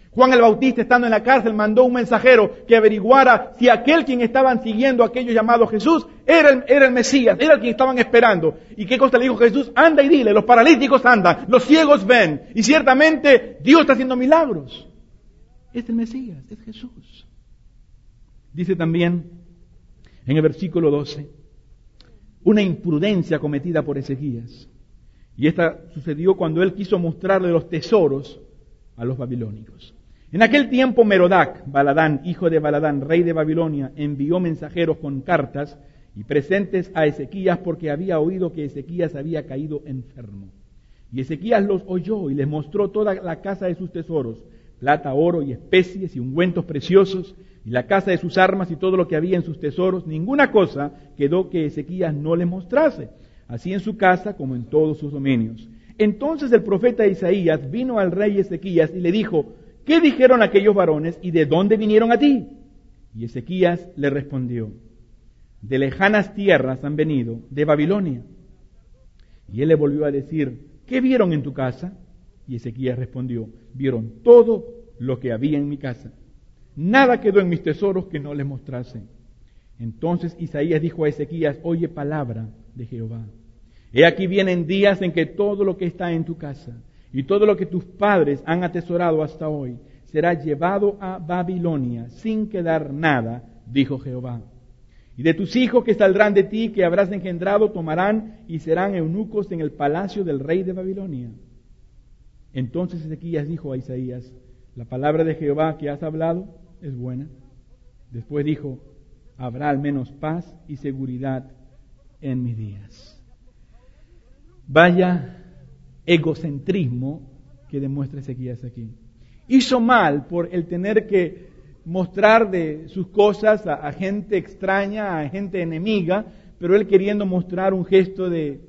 Juan el Bautista, estando en la cárcel, mandó un mensajero que averiguara si aquel quien estaban siguiendo, aquello llamado Jesús, era el Mesías, era el quien estaban esperando. ¿Y qué cosa le dijo Jesús? Anda y dile, los paralíticos andan, los ciegos ven. Y ciertamente Dios está haciendo milagros. Es el Mesías, es Jesús. Dice también en el versículo 12, una imprudencia cometida por Ezequías. Y esta sucedió cuando él quiso mostrarle los tesoros a los babilónicos. En aquel tiempo Merodac, Baladán, hijo de Baladán, rey de Babilonia, envió mensajeros con cartas y presentes a Ezequías porque había oído que Ezequías había caído enfermo. Y Ezequías los oyó y les mostró toda la casa de sus tesoros, plata, oro y especies y ungüentos preciosos, y la casa de sus armas y todo lo que había en sus tesoros. Ninguna cosa quedó que Ezequías no les mostrase, así en su casa como en todos sus dominios. Entonces el profeta Isaías vino al rey Ezequías y le dijo, ¿qué dijeron aquellos varones y de dónde vinieron a ti? Y Ezequías le respondió, de lejanas tierras han venido, de Babilonia. Y él le volvió a decir, ¿qué vieron en tu casa? Y Ezequías respondió, vieron todo lo que había en mi casa. Nada quedó en mis tesoros que no les mostrase. Entonces Isaías dijo a Ezequías, oye palabra de Jehová. He aquí vienen días en que todo lo que está en tu casa y todo lo que tus padres han atesorado hasta hoy será llevado a Babilonia sin quedar nada, dijo Jehová. Y de tus hijos que saldrán de ti, que habrás engendrado, tomarán y serán eunucos en el palacio del rey de Babilonia. Entonces Ezequías dijo a Isaías, la palabra de Jehová que has hablado es buena. Después dijo, habrá al menos paz y seguridad en mis días. Vaya egocentrismo que demuestra Ezequías aquí. Hizo mal por el tener que mostrar de sus cosas a gente extraña, a gente enemiga, pero él queriendo mostrar un gesto de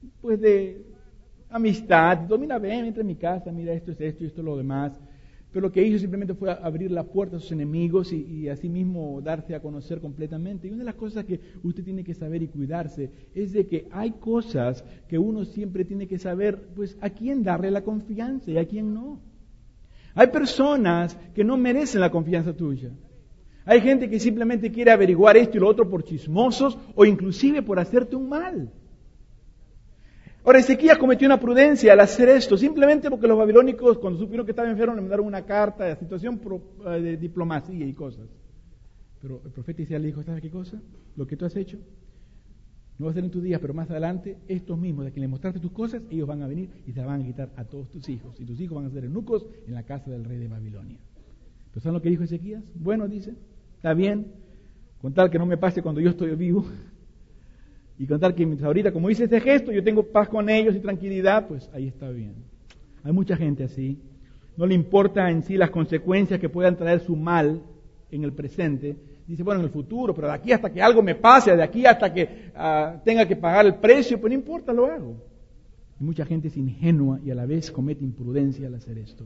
amistad. Mira, ven, entra en mi casa, mira, esto es esto y esto es lo demás. Pero lo que hizo simplemente fue abrir la puerta a sus enemigos y así mismo darse a conocer completamente. Y una de las cosas que usted tiene que saber y cuidarse es de que hay cosas que uno siempre tiene que saber, pues, a quién darle la confianza y a quién no. Hay personas que no merecen la confianza tuya. Hay gente que simplemente quiere averiguar esto y lo otro por chismosos o inclusive por hacerte un mal. Ahora, Ezequías cometió una prudencia al hacer esto, simplemente porque los babilónicos, cuando supieron que estaba enfermo, le mandaron una carta de situación de diplomacia y cosas. Pero el profeta Isaías le dijo, ¿sabes qué cosa? Lo que tú has hecho no va a ser en tus días, pero más adelante, estos mismos de quien le mostraste tus cosas, ellos van a venir y te van a quitar a todos tus hijos. Y tus hijos van a ser eunucos en la casa del rey de Babilonia. ¿Pero saben lo que dijo Ezequías? Bueno, dice, está bien, con tal que no me pase cuando yo estoy vivo. Y contar que ahorita, como hice ese gesto, yo tengo paz con ellos y tranquilidad, pues ahí está bien. Hay mucha gente así. No le importa en sí las consecuencias que puedan traer su mal en el presente. Dice, bueno, en el futuro, pero de aquí hasta que algo me pase, de aquí hasta que tenga que pagar el precio, pues no importa, lo hago. Y mucha gente es ingenua y a la vez comete imprudencia al hacer esto.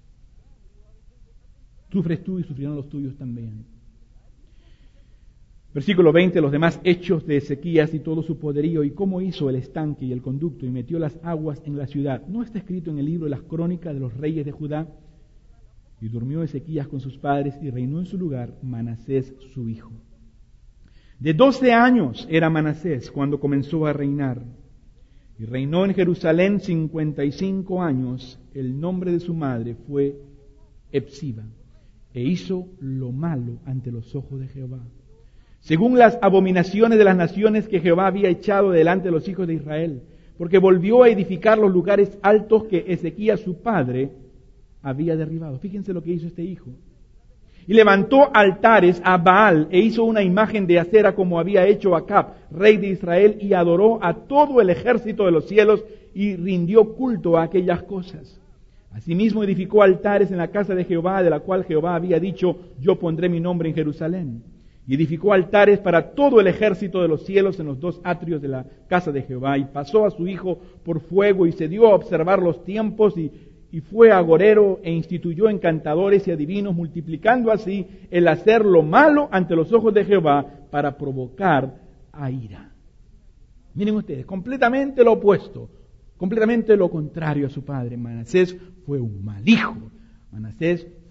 Sufres tú y sufrirán los tuyos también. Versículo 20, los demás hechos de Ezequías y todo su poderío y cómo hizo el estanque y el conducto y metió las aguas en la ciudad. ¿No está escrito en el libro de las crónicas de los reyes de Judá? Y durmió Ezequías con sus padres y reinó en su lugar Manasés su hijo. De 12 años era Manasés cuando comenzó a reinar. Y reinó en Jerusalén 55 años. El nombre de su madre fue Epsiba. E hizo lo malo ante los ojos de Jehová, según las abominaciones de las naciones que Jehová había echado delante de los hijos de Israel, porque volvió a edificar los lugares altos que Ezequías su padre había derribado. Fíjense lo que hizo este hijo. Y levantó altares a Baal e hizo una imagen de acera como había hecho Acab, rey de Israel, y adoró a todo el ejército de los cielos y rindió culto a aquellas cosas. Asimismo edificó altares en la casa de Jehová, de la cual Jehová había dicho, yo pondré mi nombre en Jerusalén. Y edificó altares para todo el ejército de los cielos en los 2 atrios de la casa de Jehová. Y pasó a su hijo por fuego y se dio a observar los tiempos y fue agorero e instituyó encantadores y adivinos, multiplicando así el hacer lo malo ante los ojos de Jehová para provocar a ira. Miren ustedes, completamente lo opuesto, completamente lo contrario a su padre. Manasés fue un mal hijo. Manasés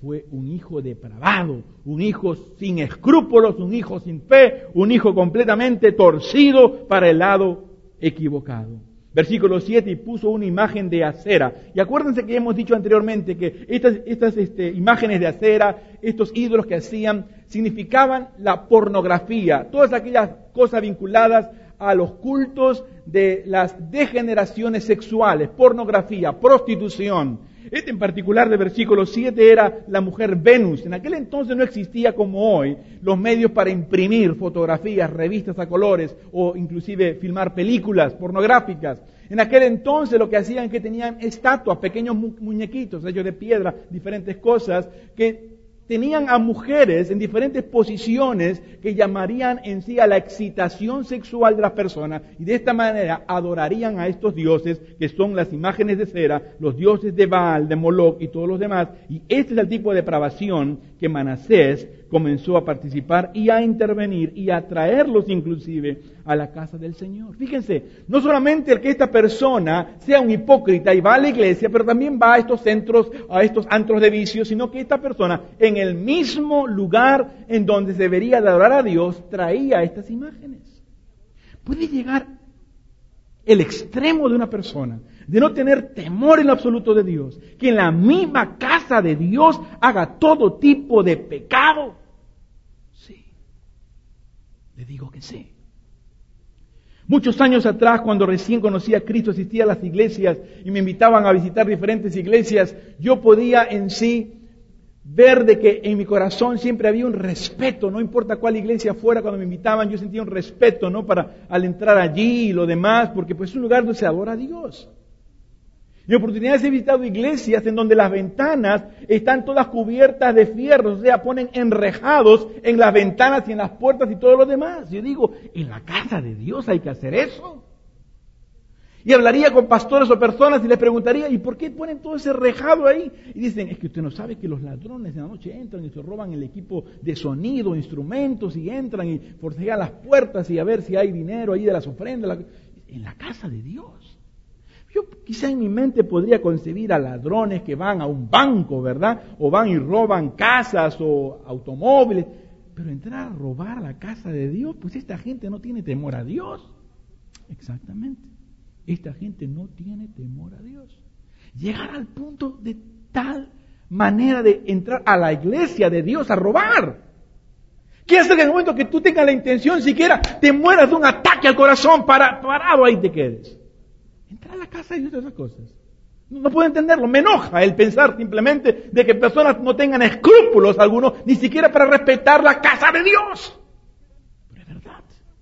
fue un hijo depravado, un hijo sin escrúpulos, un hijo sin fe, un hijo completamente torcido para el lado equivocado. Versículo 7, y puso una imagen de acera. Y acuérdense que hemos dicho anteriormente que estas imágenes de acera, estos ídolos que hacían, significaban la pornografía, todas aquellas cosas vinculadas a los cultos de las degeneraciones sexuales, pornografía, prostitución. Este en particular de versículo 7 era la mujer Venus. En aquel entonces no existía como hoy los medios para imprimir fotografías, revistas a colores o inclusive filmar películas pornográficas. En aquel entonces lo que hacían es que tenían estatuas, pequeños muñequitos hechos de piedra, diferentes cosas, que tenían a mujeres en diferentes posiciones que llamarían en sí a la excitación sexual de las personas y de esta manera adorarían a estos dioses que son las imágenes de cera, los dioses de Baal, de Moloch y todos los demás. Y este es el tipo de depravación que Manasés comenzó a participar y a intervenir y a traerlos inclusive a la casa del Señor. Fíjense, no solamente el que esta persona sea un hipócrita y va a la iglesia, pero también va a estos centros, a estos antros de vicios, sino que esta persona en el mismo lugar en donde se debería de adorar a Dios, traía estas imágenes. Puede llegar el extremo de una persona de no tener temor en lo absoluto de Dios, que en la misma casa de Dios haga todo tipo de pecado. Sí, le digo que sí. Muchos años atrás, cuando recién conocí a Cristo, asistía a las iglesias y me invitaban a visitar diferentes iglesias, yo podía en sí ver de que en mi corazón siempre había un respeto, no importa cuál iglesia fuera, cuando me invitaban yo sentía un respeto, ¿no? Para al entrar allí y lo demás, porque pues es un lugar donde se adora a Dios. Y oportunidades he visitado iglesias en donde las ventanas están todas cubiertas de fierros, o sea, ponen enrejados en las ventanas y en las puertas y todo lo demás. Yo digo, en la casa de Dios hay que hacer eso. Y hablaría con pastores o personas y les preguntaría, ¿y por qué ponen todo ese rejado ahí? Y dicen, es que usted no sabe que los ladrones en la noche entran y se roban el equipo de sonido, instrumentos, y entran y forcejean las puertas y a ver si hay dinero ahí de las ofrendas. En la casa de Dios. Yo quizá en mi mente podría concebir a ladrones que van a un banco, ¿verdad? O van y roban casas o automóviles. Pero entrar a robar a la casa de Dios, pues esta gente no tiene temor a Dios. Exactamente. Esta gente no tiene temor a Dios. Llegar al punto de tal manera de entrar a la iglesia de Dios a robar. ¿Qué hace que en el momento que tú tengas la intención siquiera te mueras de un ataque al corazón, parado ahí te quedes? Entrar a la casa de Dios de esas cosas. No puedo entenderlo. Me enoja el pensar simplemente de que personas no tengan escrúpulos algunos, ni siquiera para respetar la casa de Dios. Pero es verdad.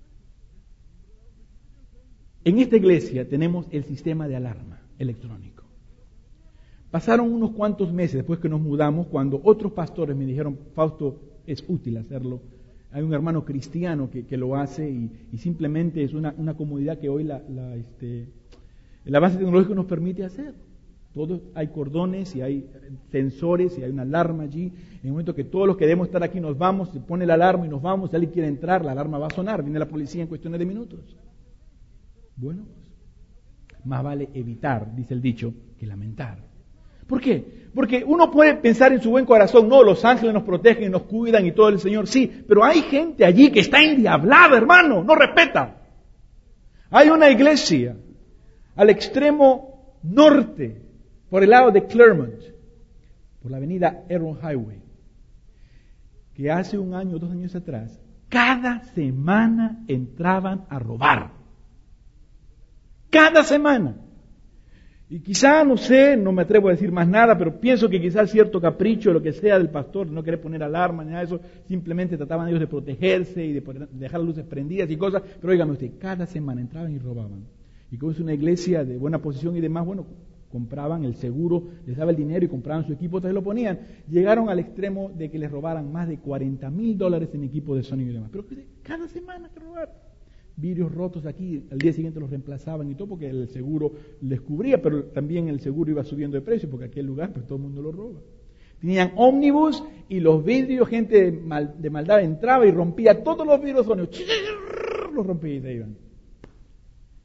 En esta iglesia tenemos el sistema de alarma electrónico. Pasaron unos cuantos meses después que nos mudamos, cuando otros pastores me dijeron, Fausto, es útil hacerlo. Hay un hermano cristiano que lo hace y simplemente es una comodidad que hoy la base tecnológica nos permite hacer. Hay cordones y hay sensores y hay una alarma allí. En el momento que todos los que debemos estar aquí nos vamos, se pone la alarma y nos vamos, si alguien quiere entrar, la alarma va a sonar, viene la policía en cuestiones de minutos. Bueno, pues, más vale evitar, dice el dicho, que lamentar. ¿Por qué? Porque uno puede pensar en su buen corazón, no, los ángeles nos protegen y nos cuidan y todo el Señor, sí, pero hay gente allí que está endiablada, hermano, no respeta. Hay una iglesia al extremo norte, por el lado de Claremont, por la avenida Arrow Highway, que hace 1 año, 2 años atrás, cada semana entraban a robar. Cada semana. Y quizá, no sé, no me atrevo a decir más nada, pero pienso que quizá cierto capricho, lo que sea del pastor, no querer poner alarma ni nada de eso, simplemente trataban ellos de protegerse y de dejar las luces prendidas y cosas, pero óigame usted, cada semana entraban y robaban. Y como es una iglesia de buena posición y demás, bueno, compraban el seguro, les daba el dinero y compraban su equipo, entonces lo ponían. Llegaron al extremo de que les robaran más de $40,000 en equipo de sonido y demás. Pero cada semana que robar. Vidrios rotos aquí, al día siguiente los reemplazaban y todo porque el seguro les cubría, pero también el seguro iba subiendo de precio porque aquel lugar pues todo el mundo lo roba. Tenían ómnibus y los vidrios, gente de maldad entraba y rompía todos los vidrios, los rompía y se iban.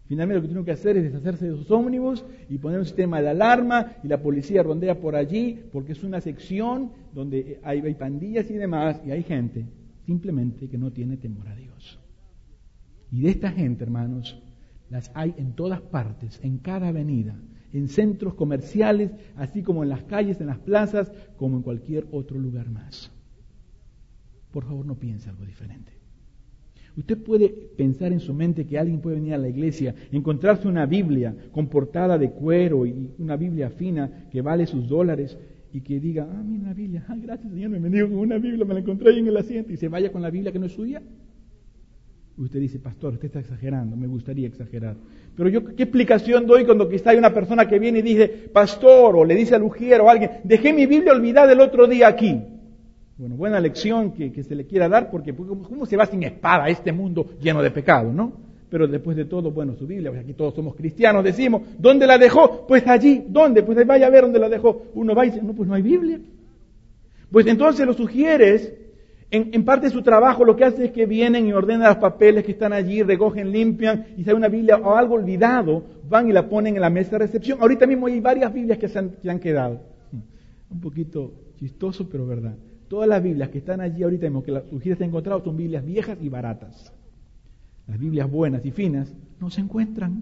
Finalmente lo que tienen que hacer es deshacerse de esos ómnibus y poner un sistema de alarma y la policía rondea por allí porque es una sección donde hay pandillas y demás y hay gente simplemente que no tiene temor a Dios. Y de esta gente, hermanos, las hay en todas partes, en cada avenida, en centros comerciales, así como en las calles, en las plazas, como en cualquier otro lugar más. Por favor, no piense algo diferente. Usted puede pensar en su mente que alguien puede venir a la iglesia, encontrarse una Biblia con portada de cuero y una Biblia fina que vale sus $, y que diga, mira una Biblia, gracias Señor, me bendigo con una Biblia, me la encontré ahí en el asiento, y se vaya con la Biblia que no es suya. Usted dice, pastor, usted está exagerando, me gustaría exagerar. Pero yo, ¿qué explicación doy cuando quizá hay una persona que viene y dice, pastor, o le dice al ujier o a alguien, dejé mi Biblia olvidada el otro día aquí? Bueno, buena lección que se le quiera dar, porque ¿cómo se va sin espada a este mundo lleno de pecado, no? Pero después de todo, bueno, su Biblia, pues aquí todos somos cristianos, decimos, ¿dónde la dejó? Pues allí, ¿dónde? Pues vaya a ver dónde la dejó. Uno va y dice, no, pues no hay Biblia. Pues entonces los sugieres, en parte de su trabajo, lo que hacen es que vienen y ordenan los papeles que están allí, recogen, limpian, y si hay una Biblia o algo olvidado, van y la ponen en la mesa de recepción. Ahorita mismo hay varias Biblias que han quedado. Un poquito chistoso, pero verdad. Todas las Biblias que están allí ahorita mismo, que las sugieres han encontrado, son Biblias viejas y baratas. Las Biblias buenas y finas no se encuentran.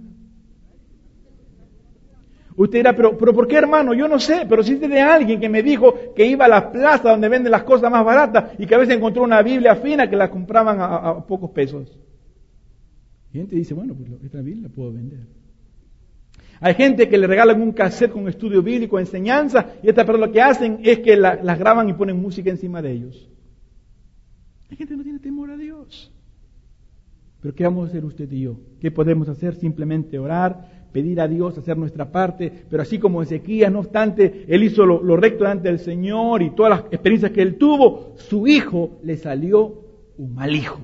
Usted dirá, pero ¿por qué, hermano? Yo no sé, pero sí de alguien que me dijo que iba a la plaza donde venden las cosas más baratas y que a veces encontró una Biblia fina que la compraban a pocos pesos. Y gente dice, bueno, pues esta Biblia la puedo vender. Hay gente que le regalan un cassette con estudio bíblico, enseñanza, y esta persona lo que hacen es que las graban y ponen música encima de ellos. Hay gente que no tiene temor a Dios. Pero ¿qué vamos a hacer usted y yo? ¿Qué podemos hacer? Simplemente orar, pedir a Dios, hacer nuestra parte, pero así como Ezequías, no obstante, él hizo lo recto delante del Señor y todas las experiencias que él tuvo, su hijo le salió un mal hijo.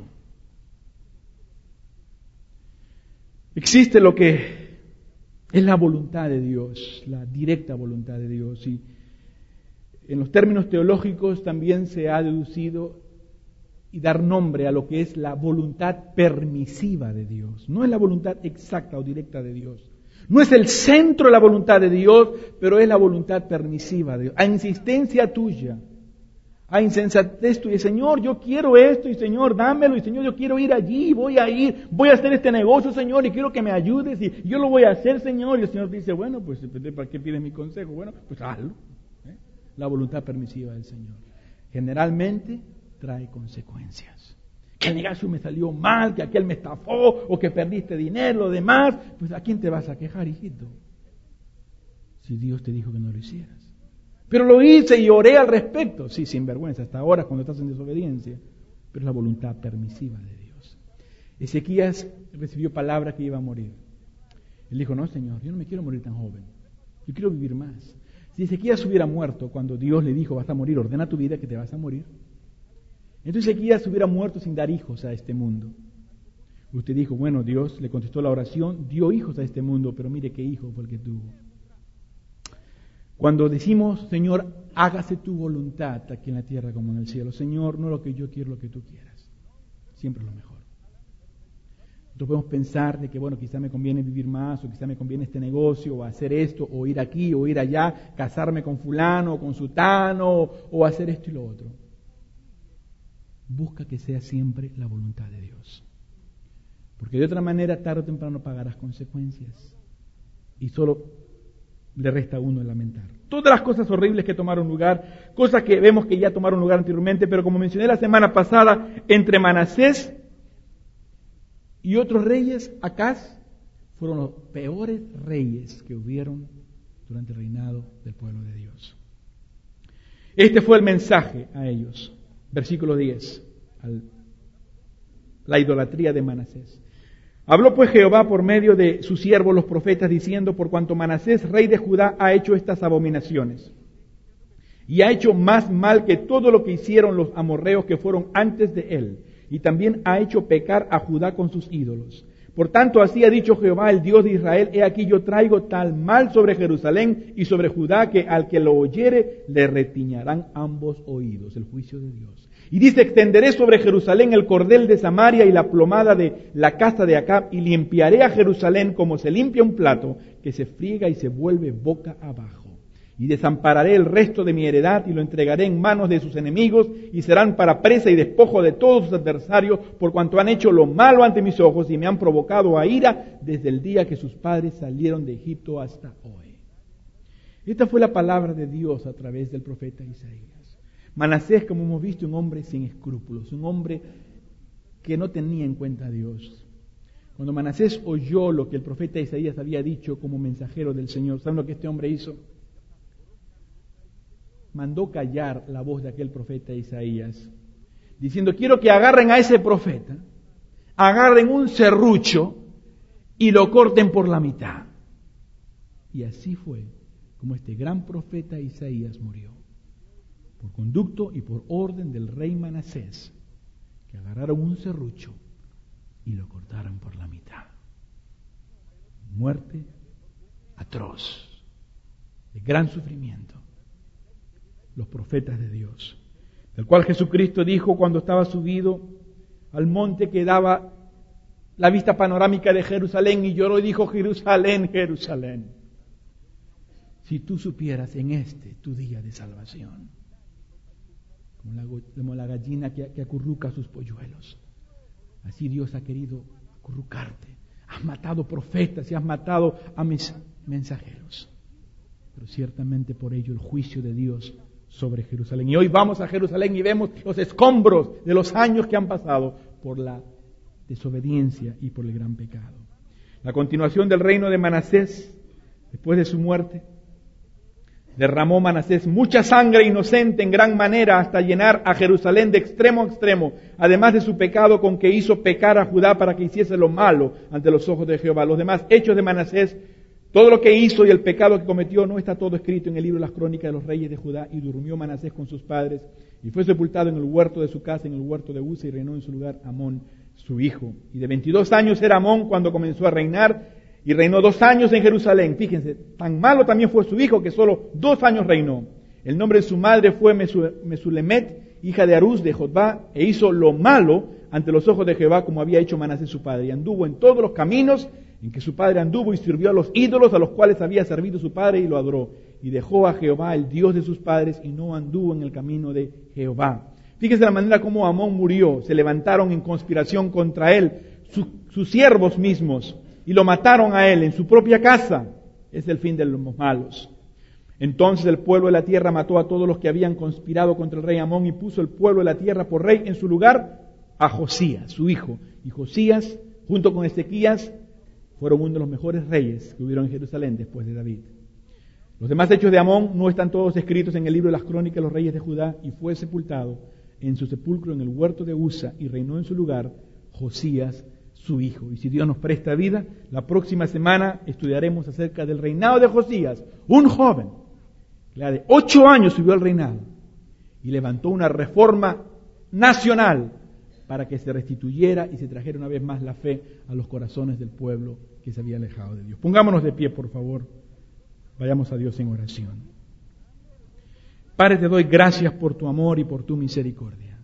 Existe lo que es la voluntad de Dios, la directa voluntad de Dios. Y en los términos teológicos también se ha deducido y dar nombre a lo que es la voluntad permisiva de Dios. No es la voluntad exacta o directa de Dios. No es el centro de la voluntad de Dios, pero es la voluntad permisiva de Dios. A insistencia tuya, a insensatez tuya, Señor, yo quiero esto, y Señor, dámelo, y Señor, yo quiero ir allí, voy a hacer este negocio, Señor, y quiero que me ayudes, y yo lo voy a hacer, Señor. Y el Señor dice, bueno, pues, ¿para qué pides mi consejo? Bueno, pues hazlo. La voluntad permisiva del Señor. Generalmente trae consecuencias. Que el negocio me salió mal, que aquel me estafó, o que perdiste dinero, lo demás, pues ¿a quién te vas a quejar, hijito? Si Dios te dijo que no lo hicieras. Pero lo hice y oré al respecto. Sí, sin vergüenza, hasta ahora cuando estás en desobediencia. Pero es la voluntad permisiva de Dios. Ezequías recibió palabra que iba a morir. Él dijo, no, Señor, yo no me quiero morir tan joven. Yo quiero vivir más. Si Ezequías hubiera muerto cuando Dios le dijo, vas a morir, ordena tu vida que te vas a morir. Entonces Ezequías hubiera muerto sin dar hijos a este mundo. Usted dijo, bueno, Dios le contestó la oración, dio hijos a este mundo, pero mire qué hijo fue el que tuvo. Cuando decimos, Señor, hágase tu voluntad aquí en la tierra como en el cielo. Señor, no lo que yo quiero, lo que tú quieras. Siempre es lo mejor. Nosotros podemos pensar de que, bueno, quizá me conviene vivir más, o quizá me conviene este negocio, o hacer esto, o ir aquí, o ir allá, casarme con fulano, o con sutano, o hacer esto y lo otro. Busca que sea siempre la voluntad de Dios. Porque de otra manera, tarde o temprano pagarás consecuencias. Y solo le resta a uno el lamentar. Todas las cosas horribles que tomaron lugar, cosas que vemos que ya tomaron lugar anteriormente, pero como mencioné la semana pasada, entre Manasés y otros reyes, Acaz, fueron los peores reyes que hubieron durante el reinado del pueblo de Dios. Este fue el mensaje a ellos. Versículo 10. La idolatría de Manasés. Habló pues Jehová por medio de sus siervos los profetas diciendo, por cuanto Manasés, rey de Judá, ha hecho estas abominaciones y ha hecho más mal que todo lo que hicieron los amorreos que fueron antes de él, y también ha hecho pecar a Judá con sus ídolos. Por tanto, así ha dicho Jehová, el Dios de Israel, he aquí yo traigo tal mal sobre Jerusalén y sobre Judá, que al que lo oyere le retiñarán ambos oídos, el juicio de Dios. Y dice, extenderé sobre Jerusalén el cordel de Samaria y la plomada de la casa de Acab, y limpiaré a Jerusalén como se limpia un plato, que se friega y se vuelve boca abajo. Y desampararé el resto de mi heredad y lo entregaré en manos de sus enemigos y serán para presa y despojo de todos sus adversarios por cuanto han hecho lo malo ante mis ojos y me han provocado a ira desde el día que sus padres salieron de Egipto hasta hoy. Esta fue la palabra de Dios a través del profeta Isaías. Manasés, como hemos visto, un hombre sin escrúpulos, un hombre que no tenía en cuenta a Dios. Cuando Manasés oyó lo que el profeta Isaías había dicho como mensajero del Señor, ¿saben lo que este hombre hizo? Mandó callar la voz de aquel profeta Isaías, diciendo, quiero que agarren a ese profeta, agarren un serrucho y lo corten por la mitad. Y así fue como este gran profeta Isaías murió, por conducto y por orden del rey Manasés, que agarraron un serrucho y lo cortaron por la mitad. Muerte atroz, de gran sufrimiento. Los profetas de Dios, del cual Jesucristo dijo cuando estaba subido al monte que daba la vista panorámica de Jerusalén y lloró y dijo, Jerusalén, Jerusalén, si tú supieras en tu día de salvación, como la gallina que acurruca a sus polluelos, así Dios ha querido acurrucarte. Has matado profetas y has matado a mis mensajeros, pero ciertamente por ello el juicio de Dios sobre Jerusalén. Y hoy vamos a Jerusalén y vemos los escombros de los años que han pasado por la desobediencia y por el gran pecado. La continuación del reino de Manasés, después de su muerte, derramó Manasés mucha sangre inocente en gran manera hasta llenar a Jerusalén de extremo a extremo, además de su pecado con que hizo pecar a Judá para que hiciese lo malo ante los ojos de Jehová. Los demás hechos de Manasés, todo lo que hizo y el pecado que cometió, no está todo escrito en el libro de las crónicas de los reyes de Judá. Y durmió Manasés con sus padres y fue sepultado en el huerto de su casa, en el huerto de Uza, y reinó en su lugar Amón, su hijo. Y de 22 años era Amón cuando comenzó a reinar, y reinó 2 años en Jerusalén. Fíjense, tan malo también fue su hijo que solo 2 años reinó. El nombre de su madre fue Mesulemet, hija de Arús de Jotbá, e hizo lo malo ante los ojos de Jehová como había hecho Manasés su padre. Y anduvo en todos los caminos en que su padre anduvo y sirvió a los ídolos a los cuales había servido su padre y lo adoró. Y dejó a Jehová, el Dios de sus padres, y no anduvo en el camino de Jehová. Fíjense la manera como Amón murió. Se levantaron en conspiración contra él, sus siervos mismos, y lo mataron a él en su propia casa. Es el fin de los malos. Entonces el pueblo de la tierra mató a todos los que habían conspirado contra el rey Amón y puso el pueblo de la tierra por rey en su lugar a Josías, su hijo. Y Josías, junto con Ezequías, fueron uno de los mejores reyes que hubieron en Jerusalén después de David. Los demás hechos de Amón no están todos escritos en el libro de las crónicas de los reyes de Judá, y fue sepultado en su sepulcro en el huerto de Uza, y reinó en su lugar Josías, su hijo. Y si Dios nos presta vida, la próxima semana estudiaremos acerca del reinado de Josías, un joven que de 8 años subió al reinado y levantó una reforma nacional para que se restituyera y se trajera una vez más la fe a los corazones del pueblo que se había alejado de Dios. Pongámonos de pie, por favor. Vayamos a Dios en oración. Padre, te doy gracias por tu amor y por tu misericordia.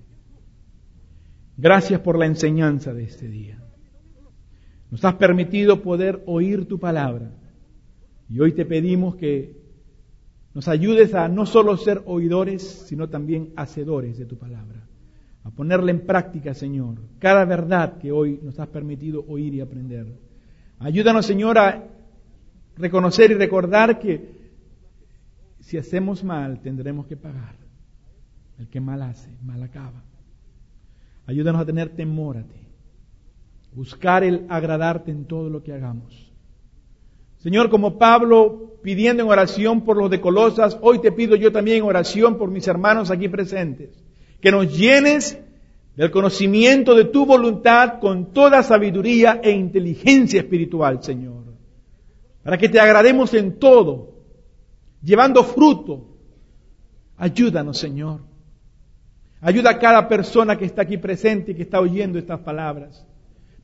Gracias por la enseñanza de este día. Nos has permitido poder oír tu palabra. Y hoy te pedimos que nos ayudes a no solo ser oidores, sino también hacedores de tu palabra. A ponerla en práctica, Señor, cada verdad que hoy nos has permitido oír y aprender. Ayúdanos, Señor, a reconocer y recordar que si hacemos mal, tendremos que pagar. El que mal hace, mal acaba. Ayúdanos a tener temor a ti. Buscar el agradarte en todo lo que hagamos. Señor, como Pablo pidiendo en oración por los de Colosas, hoy te pido yo también en oración por mis hermanos aquí presentes. Que nos llenes del conocimiento de tu voluntad con toda sabiduría e inteligencia espiritual, Señor. Para que te agrademos en todo, llevando fruto. Ayúdanos, Señor. Ayuda a cada persona que está aquí presente y que está oyendo estas palabras.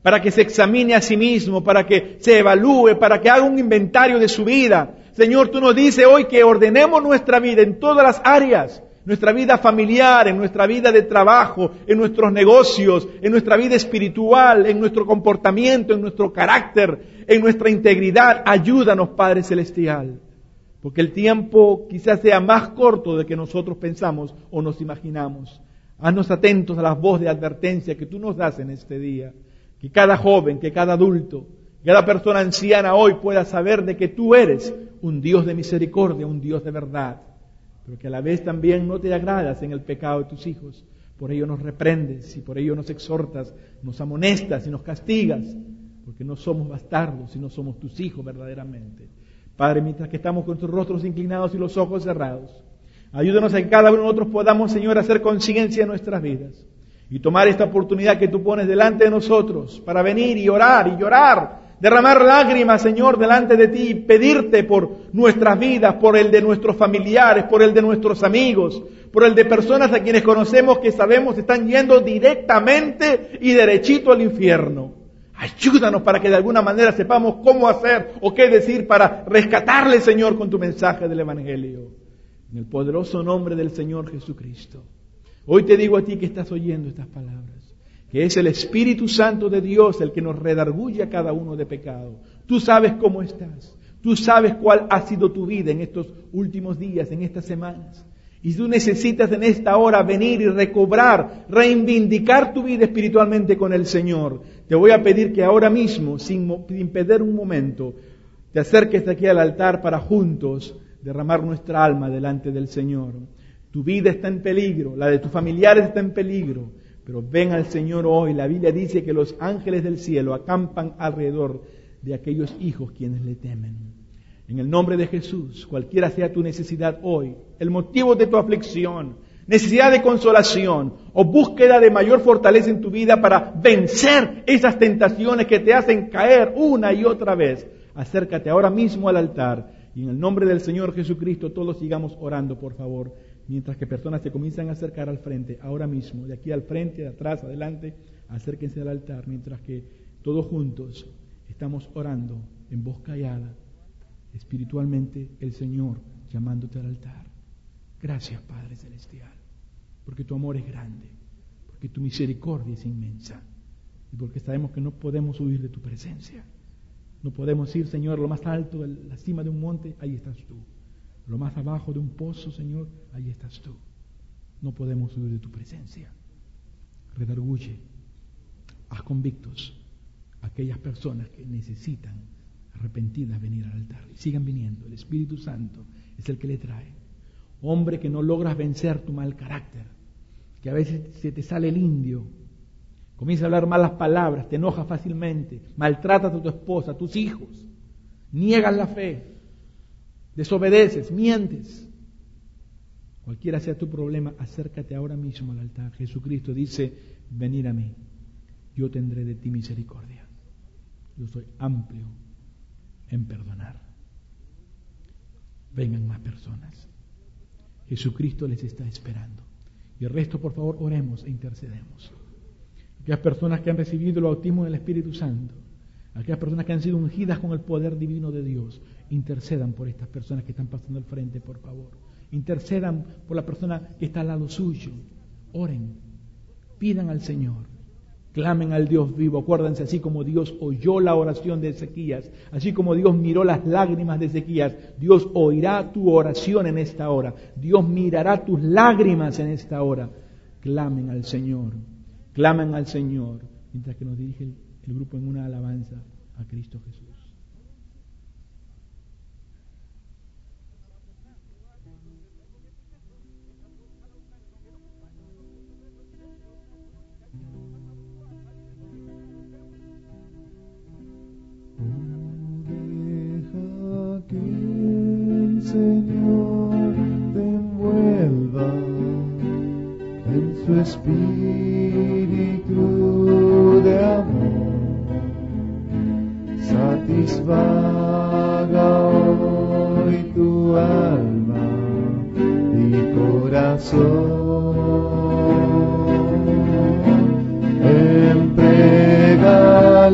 para que se examine a sí mismo, para que se evalúe, para que haga un inventario de su vida. Señor, Tú nos dices hoy que ordenemos nuestra vida en todas las áreas, nuestra vida familiar, en nuestra vida de trabajo, en nuestros negocios, en nuestra vida espiritual, en nuestro comportamiento, en nuestro carácter, en nuestra integridad. Ayúdanos, Padre Celestial, porque el tiempo quizás sea más corto de que nosotros pensamos o nos imaginamos. Haznos atentos a la voz de advertencia que Tú nos das en este día. Que cada joven, que cada adulto, cada persona anciana hoy pueda saber de que Tú eres un Dios de misericordia, un Dios de verdad, pero que a la vez también no Te agradas en el pecado de Tus hijos. Por ello nos reprendes y por ello nos exhortas, nos amonestas y nos castigas, porque no somos bastardos, sino somos Tus hijos verdaderamente. Padre, mientras que estamos con nuestros rostros inclinados y los ojos cerrados, ayúdanos a que cada uno de nosotros podamos, Señor, hacer conciencia en nuestras vidas y tomar esta oportunidad que Tú pones delante de nosotros para venir y orar y llorar, derramar lágrimas, Señor, delante de Ti y pedirte por nuestras vidas, por el de nuestros familiares, por el de nuestros amigos, por el de personas a quienes conocemos que sabemos están yendo directamente y derechito al infierno. Ayúdanos para que de alguna manera sepamos cómo hacer o qué decir para rescatarle, Señor, con Tu mensaje del Evangelio. En el poderoso nombre del Señor Jesucristo. Hoy te digo a ti que estás oyendo estas palabras, que es el Espíritu Santo de Dios el que nos redarguye a cada uno de pecado. Tú sabes cómo estás. Tú sabes cuál ha sido tu vida en estos últimos días, en estas semanas. Y tú necesitas en esta hora venir y recobrar, reivindicar tu vida espiritualmente con el Señor. Te voy a pedir que ahora mismo, sin perder un momento, te acerques aquí al altar para juntos derramar nuestra alma delante del Señor. Tu vida está en peligro, la de tus familiares está en peligro, pero ven al Señor hoy. La Biblia dice que los ángeles del cielo acampan alrededor de aquellos hijos quienes le temen. En el nombre de Jesús, cualquiera sea tu necesidad hoy, el motivo de tu aflicción, necesidad de consolación o búsqueda de mayor fortaleza en tu vida para vencer esas tentaciones que te hacen caer una y otra vez, acércate ahora mismo al altar y en el nombre del Señor Jesucristo todos sigamos orando, por favor. Mientras que personas se comienzan a acercar al frente, ahora mismo, de aquí al frente, de atrás, adelante, acérquense al altar, mientras que todos juntos estamos orando en voz callada, espiritualmente el Señor llamándote al altar. Gracias, Padre Celestial, porque tu amor es grande, porque tu misericordia es inmensa, y porque sabemos que no podemos huir de tu presencia. No podemos ir, Señor, a lo más alto de la cima de un monte, ahí estás tú. Lo más abajo de un pozo, Señor, ahí estás tú. No podemos huir de tu presencia. Redarguye, haz convictos a aquellas personas que necesitan arrepentidas venir al altar. Y sigan viniendo. El Espíritu Santo es el que le trae. Hombre, que no logras vencer tu mal carácter, que a veces se te sale el indio, comienza a hablar malas palabras, te enojas fácilmente, maltratas a tu esposa, a tus hijos, niegas la fe, desobedeces, mientes. Cualquiera sea tu problema, acércate ahora mismo al altar. Jesucristo dice, venid a mí, yo tendré de ti misericordia. Yo soy amplio en perdonar. Vengan más personas. Jesucristo les está esperando. Y el resto, por favor, oremos e intercedemos. Aquellas personas que han recibido el bautismo del Espíritu Santo, aquellas personas que han sido ungidas con el poder divino de Dios, intercedan por estas personas que están pasando al frente, por favor. Intercedan por la persona que está al lado suyo. Oren, pidan al Señor, clamen al Dios vivo. Acuérdense, así como Dios oyó la oración de Ezequías, así como Dios miró las lágrimas de Ezequías, Dios oirá tu oración en esta hora. Dios mirará tus lágrimas en esta hora. Clamen al Señor, clamen al Señor, mientras que nos dirige el grupo en una alabanza a Cristo Jesús. Deja que el Señor te envuelva en su espíritu de amor, satisfaga hoy tu alma y corazón. Entrega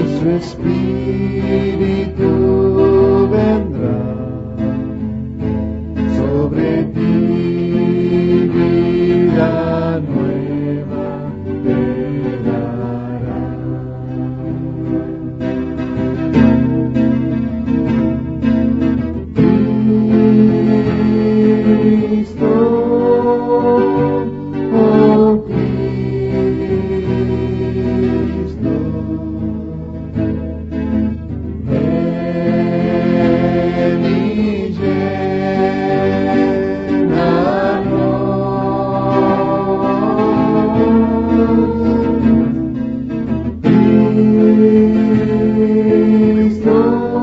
su Espíritu vendrá sobre ti, vida nueva te dará. Cristo, oh Cristo, ven y llénanos. Cristo,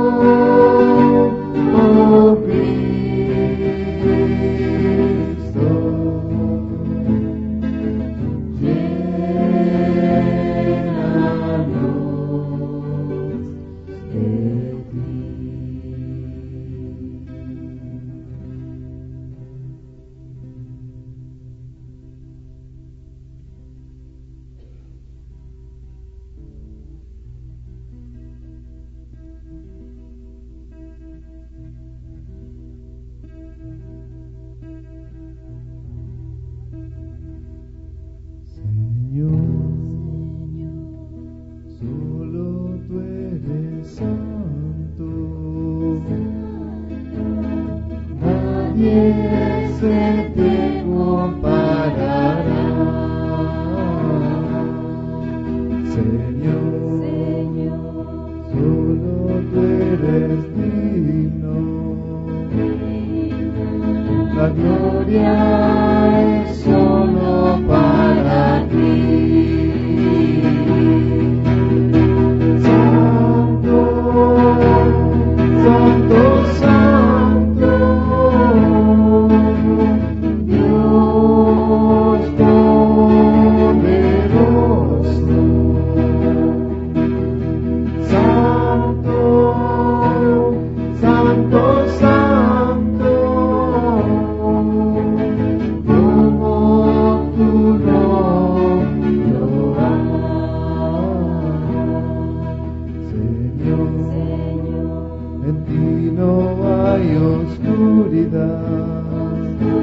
oh Cristo, llénanos de ti. Señor, solo tú eres santo, nadie se te comparará. Señor, solo tú eres digno, la gloria es solo para ti. Santo, santo, santo, Dios poderoso. Santo, santo, santo, como tu nombre lo Señor, en ti no hay oscuridad,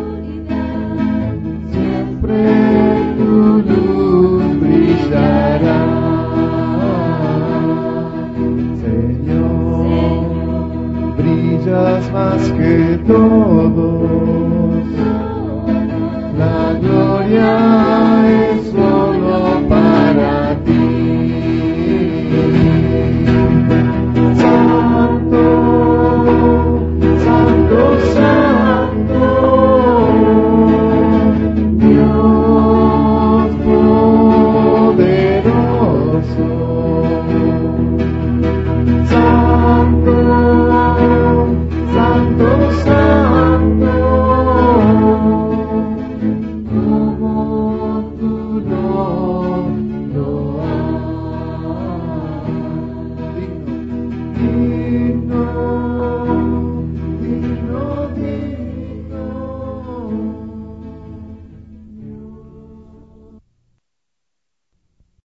siempre tu luz brillará. Señor, brillas más que todo.